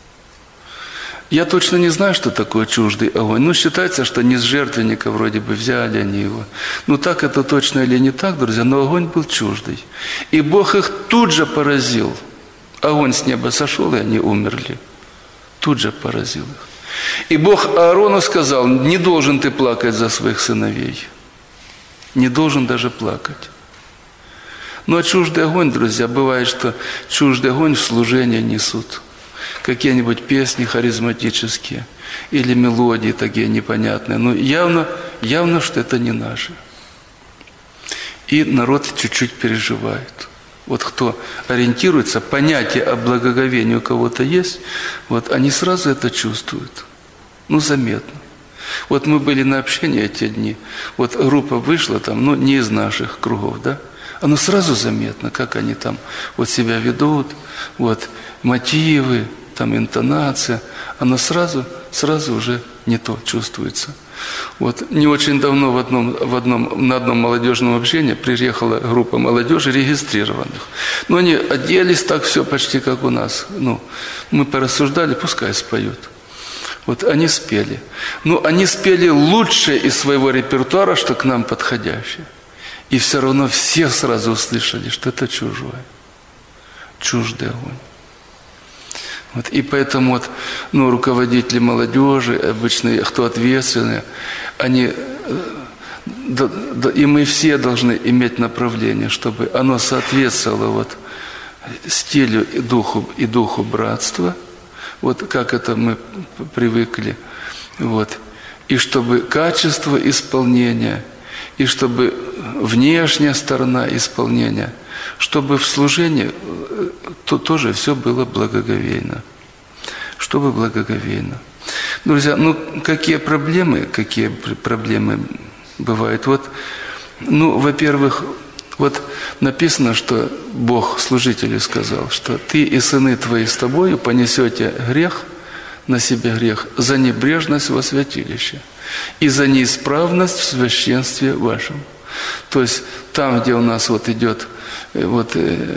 Я точно не знаю, что такое чуждый огонь. Ну, считается, что не с жертвенника вроде бы взяли они его. Ну, так это точно или не так, друзья, но огонь был чуждый. И Бог их тут же поразил. Огонь с неба сошел, и они умерли. Тут же поразил их. И Бог Аарону сказал, не должен ты плакать за своих сыновей. Не должен даже плакать. Ну, а чуждый огонь, друзья, бывает, что чуждый огонь в служение несут. Какие-нибудь песни харизматические или мелодии такие непонятные. Но явно, что это не наши. И народ чуть-чуть переживает. Вот кто ориентируется, понятие о благоговении у кого-то есть, вот они сразу это чувствуют. Ну, заметно. Вот мы были на общении эти дни, вот группа вышла там, ну, не из наших кругов, да? Оно сразу заметно, как они там вот себя ведут, вот мотивы, там интонация, оно сразу уже не то чувствуется. Вот не очень давно на одном молодежном общении приехала группа молодежи регистрированных. Но они оделись так все почти как у нас. Ну, мы порассуждали, пускай споют. Вот они спели. Ну, они спели лучшее из своего репертуара, что к нам подходящее. И все равно все сразу услышали, что это чужое. Чуждый огонь. Вот, и поэтому вот, ну, руководители молодежи, обычно кто ответственные, они, и мы все должны иметь направление, чтобы оно соответствовало вот стилю и духу братства, вот как это мы привыкли, вот, и чтобы качество исполнения, и чтобы внешняя сторона исполнения, чтобы в служении то тоже все было благоговейно. Чтобы благоговейно. Друзья, ну какие проблемы бывают? Вот, ну, во-первых, вот написано, что Бог служителю сказал, что ты и сыны твои с тобою понесете грех, на себе грех, за небрежность во святилище и за неисправность в священстве вашем. То есть там, где у нас вот идет вот,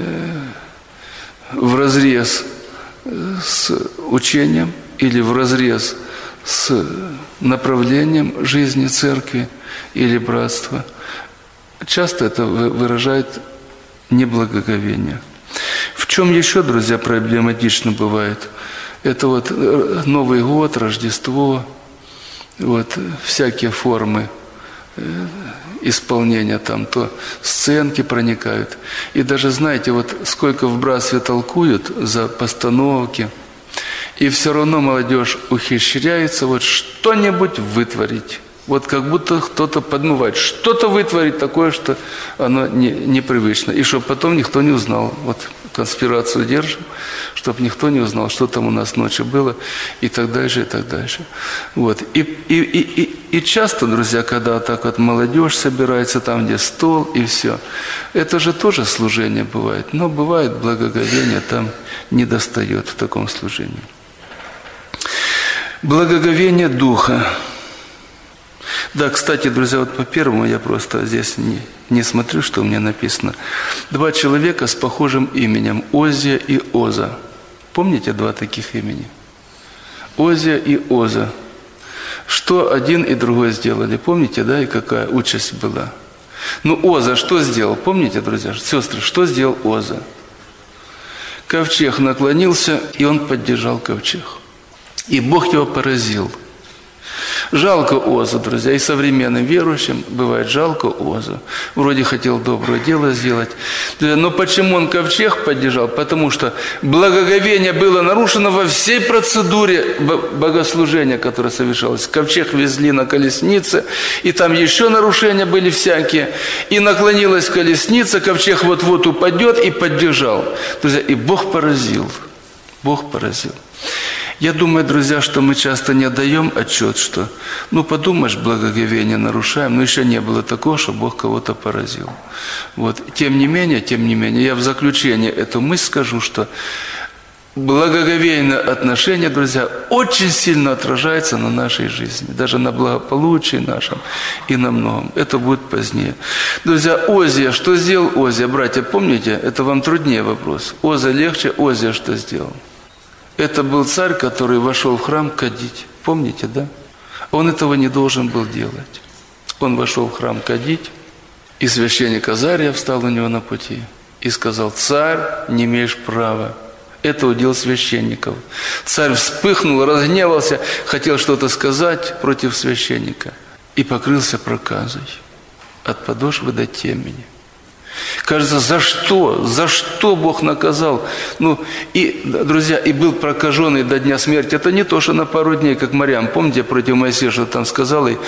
вразрез с учением или вразрез с направлением жизни церкви или братства, часто это выражает неблагоговение. В чем еще, друзья, проблематично бывает? Это вот Новый год, Рождество, вот всякие формы исполнения, там то сценки проникают. И даже, знаете, вот сколько в братстве толкуют за постановки, и все равно молодежь ухищряется вот что-нибудь вытворить. Вот как будто кто-то подмывает, что-то вытворить такое, что оно непривычно. И чтобы потом никто не узнал. Вот конспирацию держим, чтобы никто не узнал, что там у нас ночью было, и так дальше, и так дальше. Вот. И часто, друзья, когда так вот молодежь собирается там, где стол, и все, это же тоже служение бывает. Но бывает благоговение, там не достает в таком служении. Благоговение Духа. Да, кстати, друзья, вот по первому я просто здесь не смотрю, что у меня написано. 2 человека с похожим именем, Озия и Оза. Помните 2 таких имени? Озия и Оза. Что один и другой сделали? Помните, да, и какая участь была? Ну, Оза что сделал? Помните, друзья, сестры, что сделал Оза? Ковчег наклонился, и он поддержал ковчег. И Бог его поразил. Жалко Озу, друзья, и современным верующим бывает жалко Озу. Вроде хотел доброе дело сделать. Но почему он ковчег поддержал? Потому что благоговение было нарушено во всей процедуре богослужения, которое совершалось. Ковчег везли на колеснице, и там еще нарушения были всякие. И наклонилась колесница, ковчег вот-вот упадет, и поддержал. Друзья, и Бог поразил. Бог поразил. Я думаю, друзья, что мы часто не отдаем отчет, что, подумаешь, благоговение нарушаем, но еще не было такого, что Бог кого-то поразил. Вот. Тем не менее, я в заключение эту мысль скажу, что благоговейное отношение, друзья, очень сильно отражается на нашей жизни, даже на благополучии нашем и на многом. Это будет позднее. Друзья, Озия, что сделал Озия? Братья, помните, это вам труднее вопрос. Оза легче, Озия что сделал? Это был царь, который вошел в храм кадить. Помните, да? Он этого не должен был делать. Он вошел в храм кадить, и священник Азария встал у него на пути и сказал: «Царь, не имеешь права». Это удел священников. Царь вспыхнул, разгневался, хотел что-то сказать против священника и покрылся проказой от подошвы до темени. Кажется, за что? За что Бог наказал? Друзья, и был прокаженный до дня смерти. Это не то, что на пару дней, как Марьям. Помните, против Моисея, что там сказал, и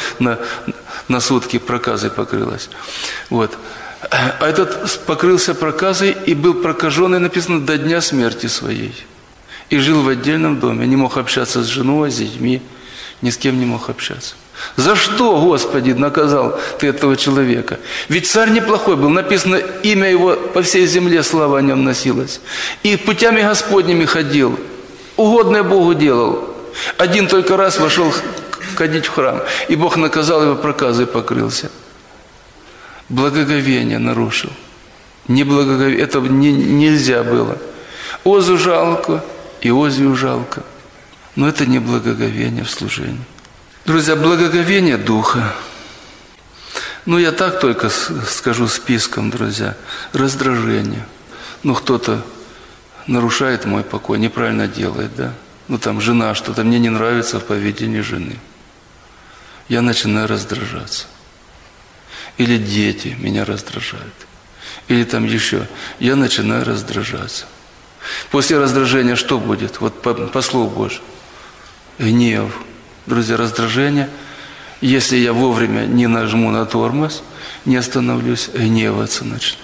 на сутки проказой покрылась. Вот. А этот покрылся проказой и был прокаженный, написано, до дня смерти своей. И жил в отдельном доме. Не мог общаться с женой, с детьми. Ни с кем не мог общаться. За что, Господи, наказал ты этого человека? Ведь царь неплохой был, написано, имя его по всей земле, слава о нем носилась. И путями Господними ходил, угодное Богу делал. Один только раз вошел ходить в храм, и Бог наказал его, проказой покрылся. Благоговение нарушил. Это нельзя было. Озу жалко, и Озию жалко. Но это не благоговение в служении. Друзья, благоговение Духа. Я так только скажу списком, друзья. Раздражение. Кто-то нарушает мой покой, неправильно делает, да? Там жена что-то, мне не нравится в поведении жены. Я начинаю раздражаться. Или дети меня раздражают. Или там еще. Я начинаю раздражаться. После раздражения что будет? Вот по Слову Божьему. Гнев. Друзья, раздражение. Если я вовремя не нажму на тормоз, не остановлюсь, гневаться начну.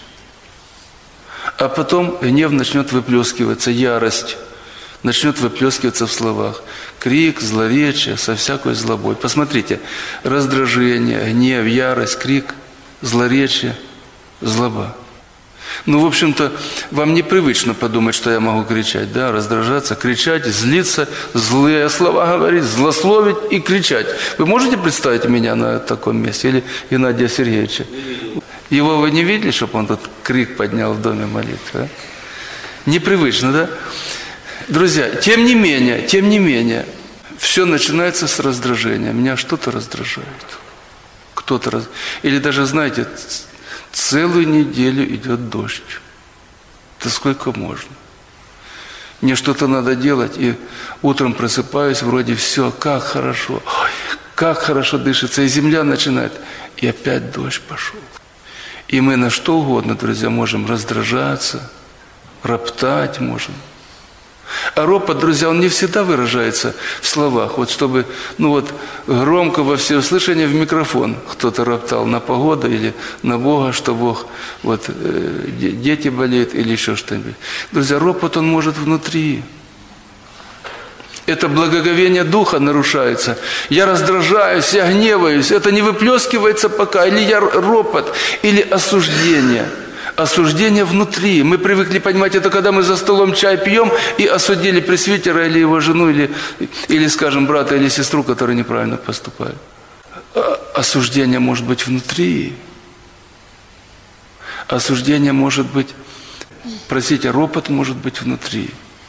А потом гнев начнет выплескиваться, ярость начнет выплескиваться в словах. Крик, злоречие, со всякой злобой. Посмотрите, раздражение, гнев, ярость, крик, злоречие, злоба. В общем-то, вам непривычно подумать, что я могу кричать, да, раздражаться, кричать, злиться, злые слова говорить, злословить и кричать. Вы можете представить меня на таком месте? Или Геннадия Сергеевича? Его вы не видели, чтобы он тут крик поднял в доме молитвы? А? Непривычно, да? Друзья, тем не менее, все начинается с раздражения. Меня что-то раздражает. Или даже, знаете, Целую неделю идет дождь. Да сколько можно? Мне что-то надо делать, и утром просыпаюсь, вроде все, как хорошо. Ой, как хорошо дышится, и земля начинает. И опять дождь пошел. И мы на что угодно, друзья, можем раздражаться, роптать можем. А ропот, друзья, он не всегда выражается в словах. Вот чтобы, громко во всеуслышание в микрофон кто-то роптал на погоду или на Бога, что Бог, дети болеют или еще что-нибудь. Друзья, ропот, он может внутри. Это благоговение духа нарушается. Я раздражаюсь, я гневаюсь. Это не выплескивается пока. Или я ропот, или осуждение. Осуждение внутри. Мы привыкли понимать это, когда мы за столом чай пьем и осудили пресвитера или его жену, или, скажем, брата или сестру, которые неправильно поступают. Осуждение может быть внутри. Осуждение может быть, ропот может быть внутри.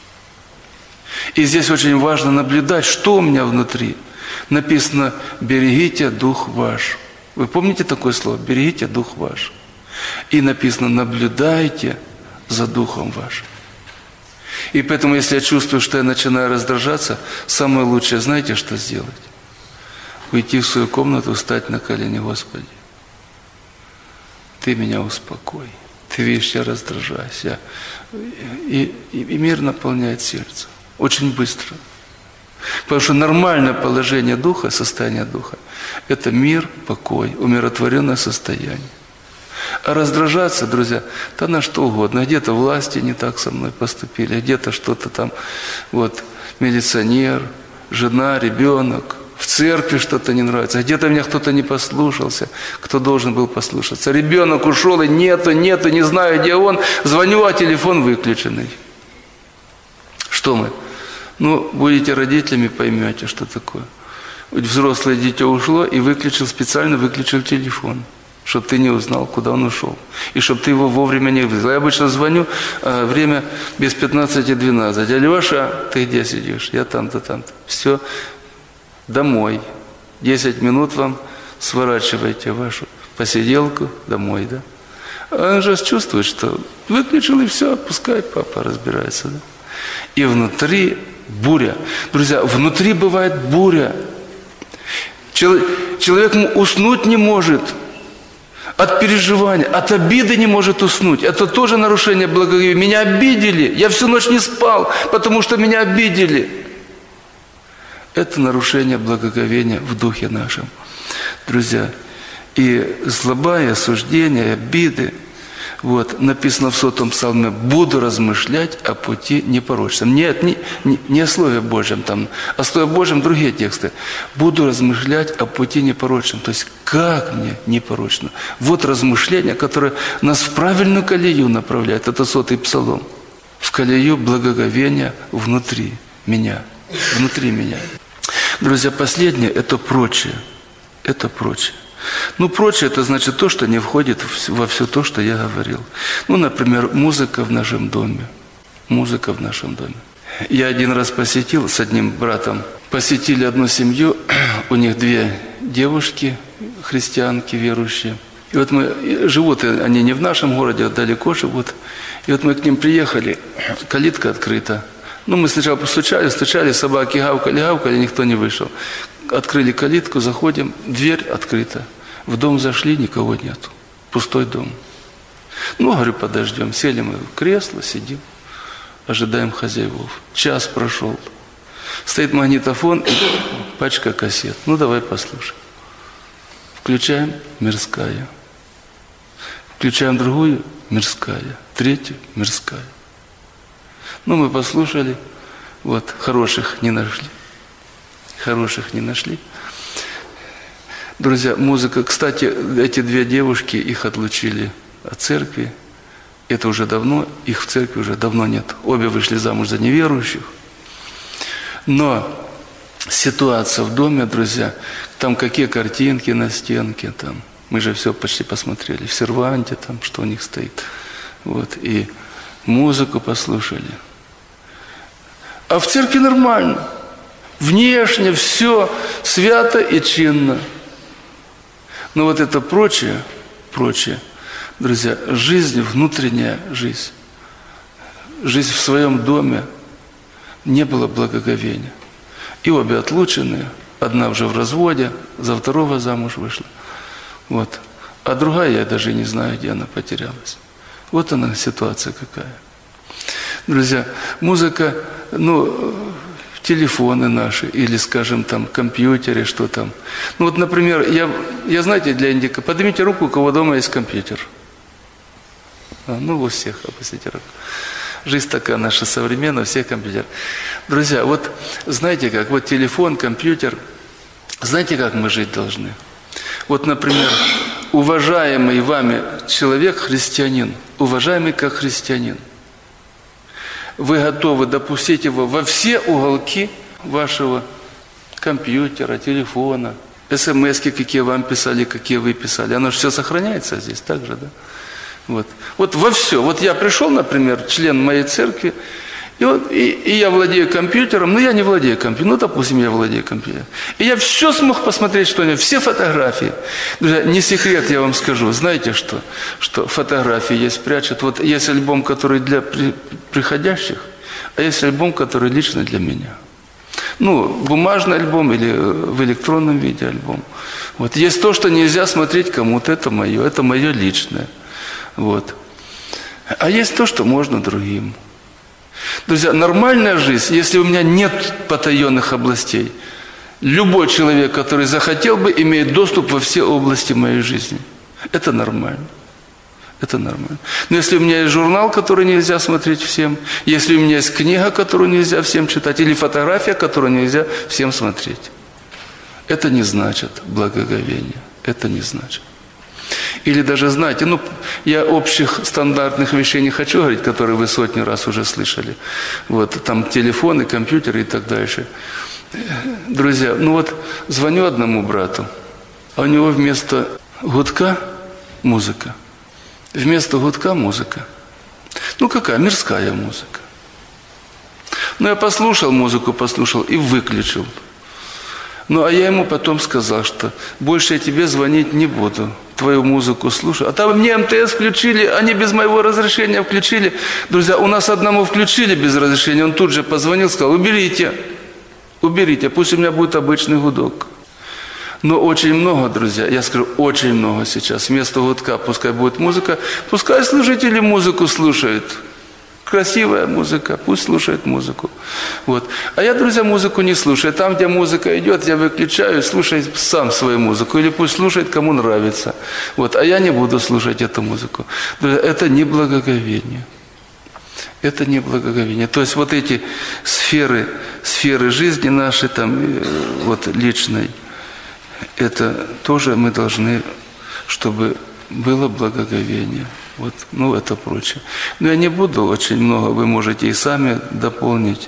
И здесь очень важно наблюдать, что у меня внутри. Написано: берегите дух ваш. Вы помните такое слово? Берегите дух ваш. И написано: наблюдайте за духом вашим. И поэтому, если я чувствую, что я начинаю раздражаться, самое лучшее, знаете, что сделать? Уйти в свою комнату, встать на колени: Господи, Ты меня успокой. Ты видишь, я раздражаюсь. И мир наполняет сердце. Очень быстро. Потому что нормальное положение духа, состояние духа, это мир, покой, умиротворенное состояние. А раздражаться, друзья, да на что угодно. Где-то власти не так со мной поступили, где-то что-то там, милиционер, жена, ребенок, в церкви что-то не нравится, где-то меня кто-то не послушался, кто должен был послушаться. Ребенок ушел, и нету, не знаю, где он, звоню, а телефон выключенный. Что мы? Будете родителями, поймете, что такое. Взрослое дитя ушло и специально выключил телефон, чтобы ты не узнал, куда он ушел. И чтобы ты его вовремя не вызвал. Я обычно звоню, время без 15:12. Дядя Леша, ты где сидишь? Я там-то, там-то. Все, домой. 10 минут вам сворачивайте вашу посиделку домой, да? Он же чувствует, что выключил, и все, пускай папа разбирается, да? И внутри буря. Друзья, внутри бывает буря. Человек уснуть не может. От переживания, от обиды не может уснуть. Это тоже нарушение благоговения. Меня обидели. Я всю ночь не спал, потому что меня обидели. Это нарушение благоговения в духе нашем. Друзья, и злоба, и осуждение, и обиды. Написано в 100-м псалме: «Буду размышлять о пути непорочном». Нет, не о Слове Божьем, о Слове Божьем другие тексты. «Буду размышлять о пути непорочном». То есть, как мне непорочно? Размышление, которое нас в правильную колею направляет. Это 100-й псалом. В колею благоговения внутри меня. Внутри меня. Друзья, последнее – это прочее. Это прочее. Прочее – это значит то, что не входит во все то, что я говорил. Например, музыка в нашем доме. Музыка в нашем доме. Я один раз посетил с одним братом. Посетили одну семью, у них 2 девушки, христианки, верующие. И живут они не в нашем городе, а далеко живут. И мы к ним приехали, калитка открыта. Мы сначала постучали, собаки гавкали, никто не вышел. Открыли калитку, заходим, дверь открыта. В дом зашли, никого нету. Пустой дом. Говорю, подождем. Сели мы в кресло, сидим, ожидаем хозяевов. Час прошел. Стоит магнитофон и пачка кассет. Давай послушаем. Включаем — мирская. Включаем другую — мирская. Третью — мирская. Мы послушали, хороших не нашли. Хороших не нашли. Друзья, музыка. Кстати, эти 2 девушки, их отлучили от церкви. Это уже давно, их в церкви уже давно нет. Обе вышли замуж за неверующих. Но ситуация в доме, друзья, там какие картинки на стенке, мы же все почти посмотрели. В серванте, что у них стоит. И музыку послушали. А в церкви нормально. Внешне все свято и чинно. Но это прочее, Друзья, жизнь, внутренняя жизнь, жизнь в своем доме, не было благоговения. И обе отлученные, одна уже в разводе, за второго замуж вышла. Вот. А другая, я даже не знаю, где она потерялась. Вот она ситуация какая. Друзья, музыка, телефоны наши, или, скажем, там, компьютеры, что там. Ну вот, например, я знаете, для индика, поднимите руку, у кого дома есть компьютер. У всех, опустите руку. Жизнь такая наша современная, все компьютеры. Друзья, вот знаете как, вот телефон, компьютер, знаете, как мы жить должны? Вот, например, уважаемый вами человек, христианин, уважаемый как христианин, вы готовы допустить его во все уголки вашего компьютера, телефона, смс-ки, какие вам писали, какие вы писали. Оно же все сохраняется здесь так же, да? Вот во все. Вот я пришел, например, член моей церкви, и я владею компьютером, но я не владею компьютером. Допустим, я владею компьютером. И я все смог посмотреть, что-нибудь, все фотографии. Друзья, не секрет, я вам скажу. Знаете что? Что фотографии есть прячут. Вот есть альбом, который для приходящих, а есть альбом, который лично для меня. Бумажный альбом или в электронном виде альбом. Вот. Есть то, что нельзя смотреть кому-то. Это мое личное. Вот. А есть то, что можно другим. Друзья, нормальная жизнь, если у меня нет потаенных областей, любой человек, который захотел бы, имеет доступ во все области моей жизни. Это нормально. Это нормально. Но если у меня есть журнал, который нельзя смотреть всем, если у меня есть книга, которую нельзя всем читать, или фотография, которую нельзя всем смотреть, это не значит благоговение. Это не значит. Или даже, знаете, я общих стандартных вещей не хочу говорить, которые вы сотни раз уже слышали. Вот, там телефоны, компьютеры и так дальше. Друзья, звоню одному брату, а у него вместо гудка музыка. Вместо гудка музыка. Какая? Мирская музыка. Я послушал музыку, и выключил. А я ему потом сказал, что больше я тебе звонить не буду, твою музыку слушаю. А там мне МТС включили, они без моего разрешения включили. Друзья, у нас одному включили без разрешения, он тут же позвонил, сказал, уберите, пусть у меня будет обычный гудок. Но очень много, друзья, я скажу, очень много сейчас. Вместо гудка пускай будет музыка, пускай служители музыку слушают. Красивая музыка, пусть слушает музыку. Вот. А я, друзья, музыку не слушаю. Там, где музыка идет, я выключаю, слушаю сам свою музыку. Или пусть слушает, кому нравится. Вот. А я не буду слушать эту музыку. Друзья, это не благоговение. Это не благоговение. То есть вот эти сферы жизни нашей, личной, это тоже мы должны, чтобы было благоговение. Это прочее. Но я не буду очень много, вы можете и сами дополнить,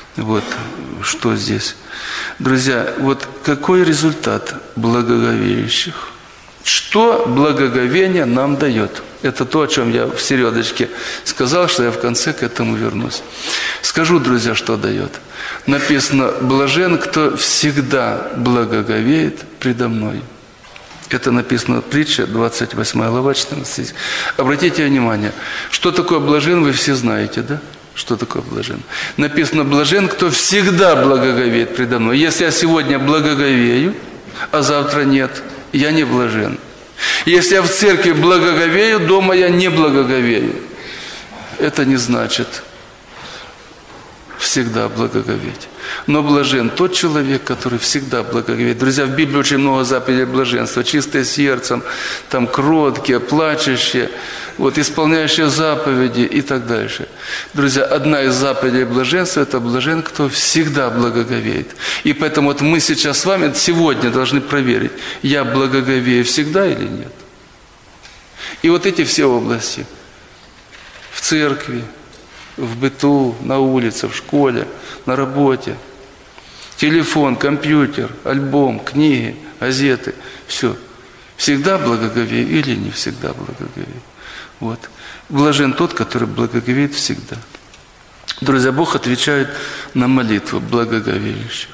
что здесь. Друзья, какой результат благоговеющих? Что благоговение нам дает? Это то, о чем я в середочке сказал, что я в конце к этому вернусь. Скажу, друзья, что дает. Написано, блажен, кто всегда благоговеет предо мной. Это написано в притче, 28 глава, 14. Обратите внимание, что такое блажен, вы все знаете, да? Что такое блажен? Написано, блажен, кто всегда благоговеет предо мной. Если я сегодня благоговею, а завтра нет, я не блажен. Если я в церкви благоговею, дома я не благоговею. Это не значит всегда благоговеть. Но блажен тот человек, который всегда благоговеет. Друзья, в Библии очень много заповедей блаженства. Чистые сердцем, кроткие, плачущие, исполняющие заповеди и так дальше. Друзья, одна из заповедей блаженства – это блажен, кто всегда благоговеет. И поэтому мы сейчас с вами сегодня должны проверить, я благоговею всегда или нет. И эти все области в церкви, в быту, на улице, в школе, на работе, телефон, компьютер, альбом, книги, газеты, все. Всегда благоговею или не всегда благоговею. Блажен тот, который благоговеет всегда. Друзья, Бог отвечает на молитвы благоговеющих.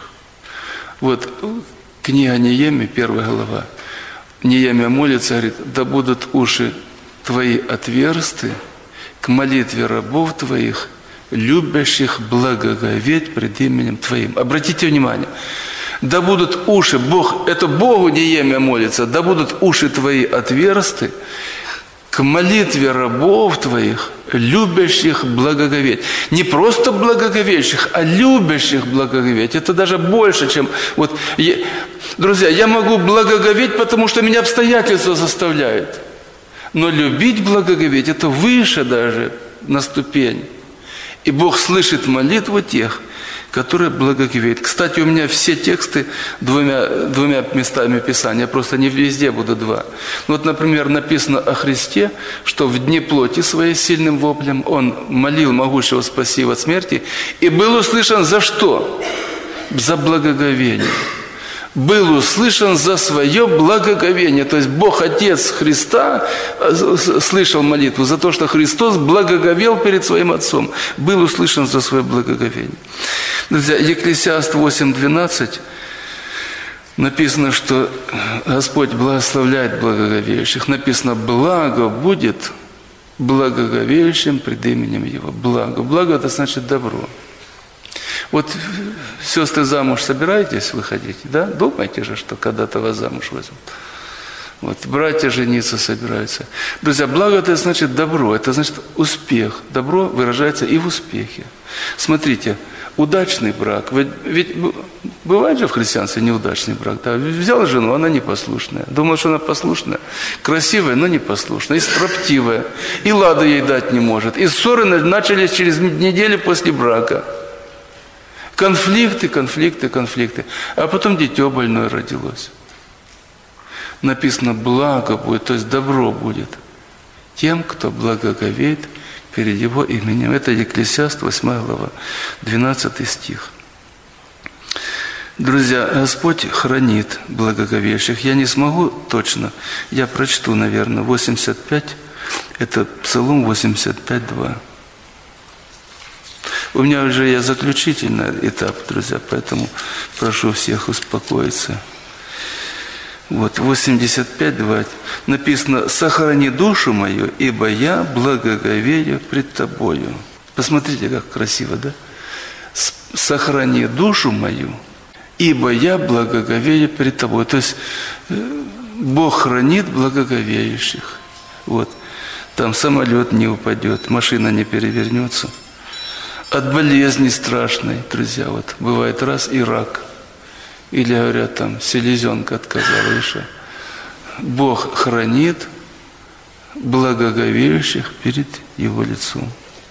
Книга Неемии, 1 глава. Неемия молится, говорит, да будут уши Твои отверсты к молитве рабов Твоих, любящих благоговеть пред именем Твоим. Обратите внимание, да будут уши, Бог, это Богу Неемия молится, да будут уши Твои отверсты к молитве рабов Твоих, любящих благоговеть. Не просто благоговеющих, а любящих благоговеть. Это даже больше, чем... Друзья, я могу благоговеть, потому что меня обстоятельства заставляют. Но любить благоговеть – это выше даже на ступень. И Бог слышит молитву тех, которые благоговеют. Кстати, у меня все тексты двумя местами Писания, я просто не везде буду два. Вот, например, написано о Христе, что в дни плоти своей сильным воплем Он молил могущего спаси его от смерти и был услышан за что? За благоговение. Был услышан за свое благоговение. То есть Бог Отец Христа слышал молитву за то, что Христос благоговел перед Своим Отцом. Был услышан за свое благоговение. Друзья, Екклесиаст 8:12 написано, что Господь благословляет благоговеющих. Написано, благо будет благоговеющим пред именем Его. Благо. Благо – это значит добро. Вот, сестры, замуж собираетесь выходить, да? Думаете же, что когда-то вас замуж возьмут. Вот, братья жениться собираются. Друзья, благо – это значит добро, это значит успех. Добро выражается и в успехе. Смотрите, удачный брак. Ведь бывает же в христианстве неудачный брак. Да? Взял жену, она непослушная. Думал, что она послушная. Красивая, но непослушная. И строптивая. И ладу ей дать не может. И ссоры начались через неделю после брака. Конфликты. А потом дитё больное родилось. Написано, благо будет, то есть добро будет тем, кто благоговеет перед Его именем. Это Екклесиаст, 8 глава, 12 стих. Друзья, Господь хранит благоговеющих. Я не смогу точно, я прочту, наверное, 85, это Псалом 85:2. У меня уже есть заключительный этап, друзья, поэтому прошу всех успокоиться. Вот, 85:2 написано, «Сохрани душу мою, ибо я благоговею пред Тобою». Посмотрите, как красиво, да? «Сохрани душу мою, ибо я благоговею пред Тобой». То есть, Бог хранит благоговеющих. Вот, там самолет не упадет, машина не перевернется. От болезни страшной, друзья, вот, бывает раз и рак. Или, говорят, там, селезенка отказала, и что? Бог хранит благоговеющих перед Его лицом.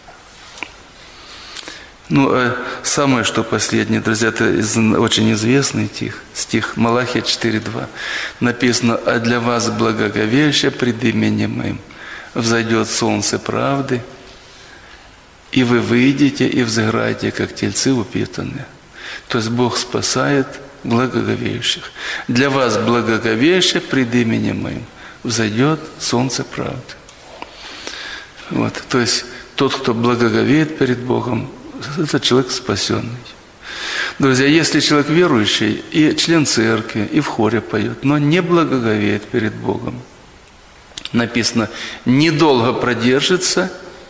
Ну, а самое, что последнее, друзья, это очень известный стих Малахия 4:2. Написано, «А для вас благоговеющее пред именем Моим взойдет солнце правды, и вы выйдете и взыграете, как тельцы упитанные». То есть Бог спасает благоговеющих. Для вас благоговеющее пред именем Моим взойдет солнце правды. Вот, то есть тот, кто благоговеет перед Богом, это человек спасенный. Друзья, если человек верующий и член церкви, и в хоре поет, но не благоговеет перед Богом, написано, недолго продержится,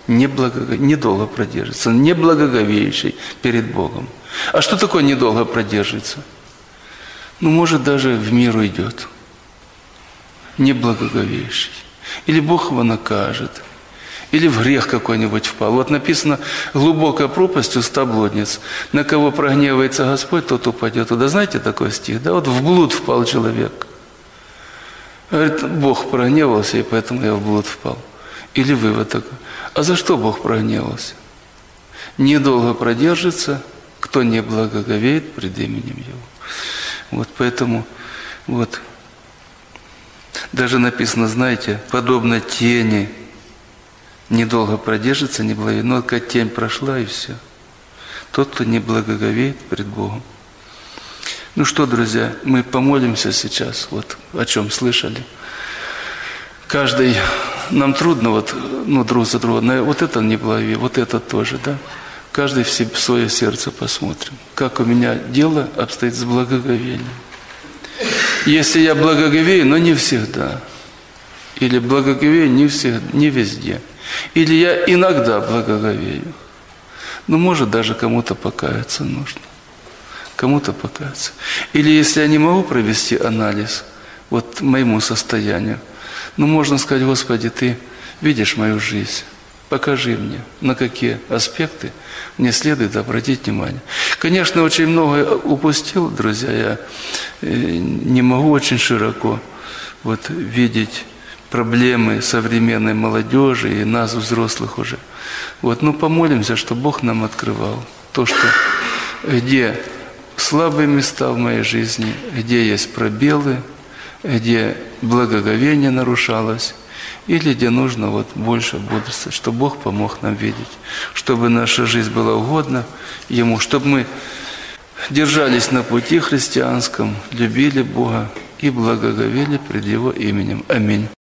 неблагоговеющий перед Богом. А что такое недолго продержится? Ну, может, даже в мир уйдет. Неблагоговеющий. Или Бог его накажет. Или в грех какой-нибудь впал. Вот написано, глубокая пропасть уста блудниц. На кого прогневается Господь, тот упадет туда. Знаете такой стих? Да, вот в блуд впал человек. Говорит, Бог прогневался, и поэтому я в блуд впал. Или вывод такой. А за что Бог прогневался? Недолго продержится, кто не благоговеет пред именем Его. Вот поэтому, вот, даже написано, знаете, подобно тени, недолго продержится, не благоговеет, но как тень прошла, и все. Тот, кто не благоговеет пред Богом. Ну что, друзья, мы помолимся сейчас, вот о чем слышали. Каждый, нам трудно, вот, друг за друга, вот это не благовеет, вот это тоже, да? Каждый в свое сердце посмотрим, как у меня дело обстоит с благоговением. Если я благоговею, но не всегда. Или благоговею не всегда, не везде. Или я иногда благоговею. Ну, может, даже кому-то покаяться нужно. Кому-то покаяться. Или если я не могу провести анализ вот моему состоянию, ну, можно сказать: Господи, Ты видишь мою жизнь, покажи мне, на какие аспекты мне следует обратить внимание. Конечно, очень многое упустил, друзья, я не могу очень широко вот видеть проблемы современной молодежи и нас, взрослых уже. Вот, ну, помолимся, чтобы Бог нам открывал то, что где слабые места в моей жизни, где есть пробелы, где благоговение нарушалось, или где нужно вот больше бодрствовать, чтобы Бог помог нам видеть, чтобы наша жизнь была угодна Ему, чтобы мы держались на пути христианском, любили Бога и благоговели пред Его именем. Аминь.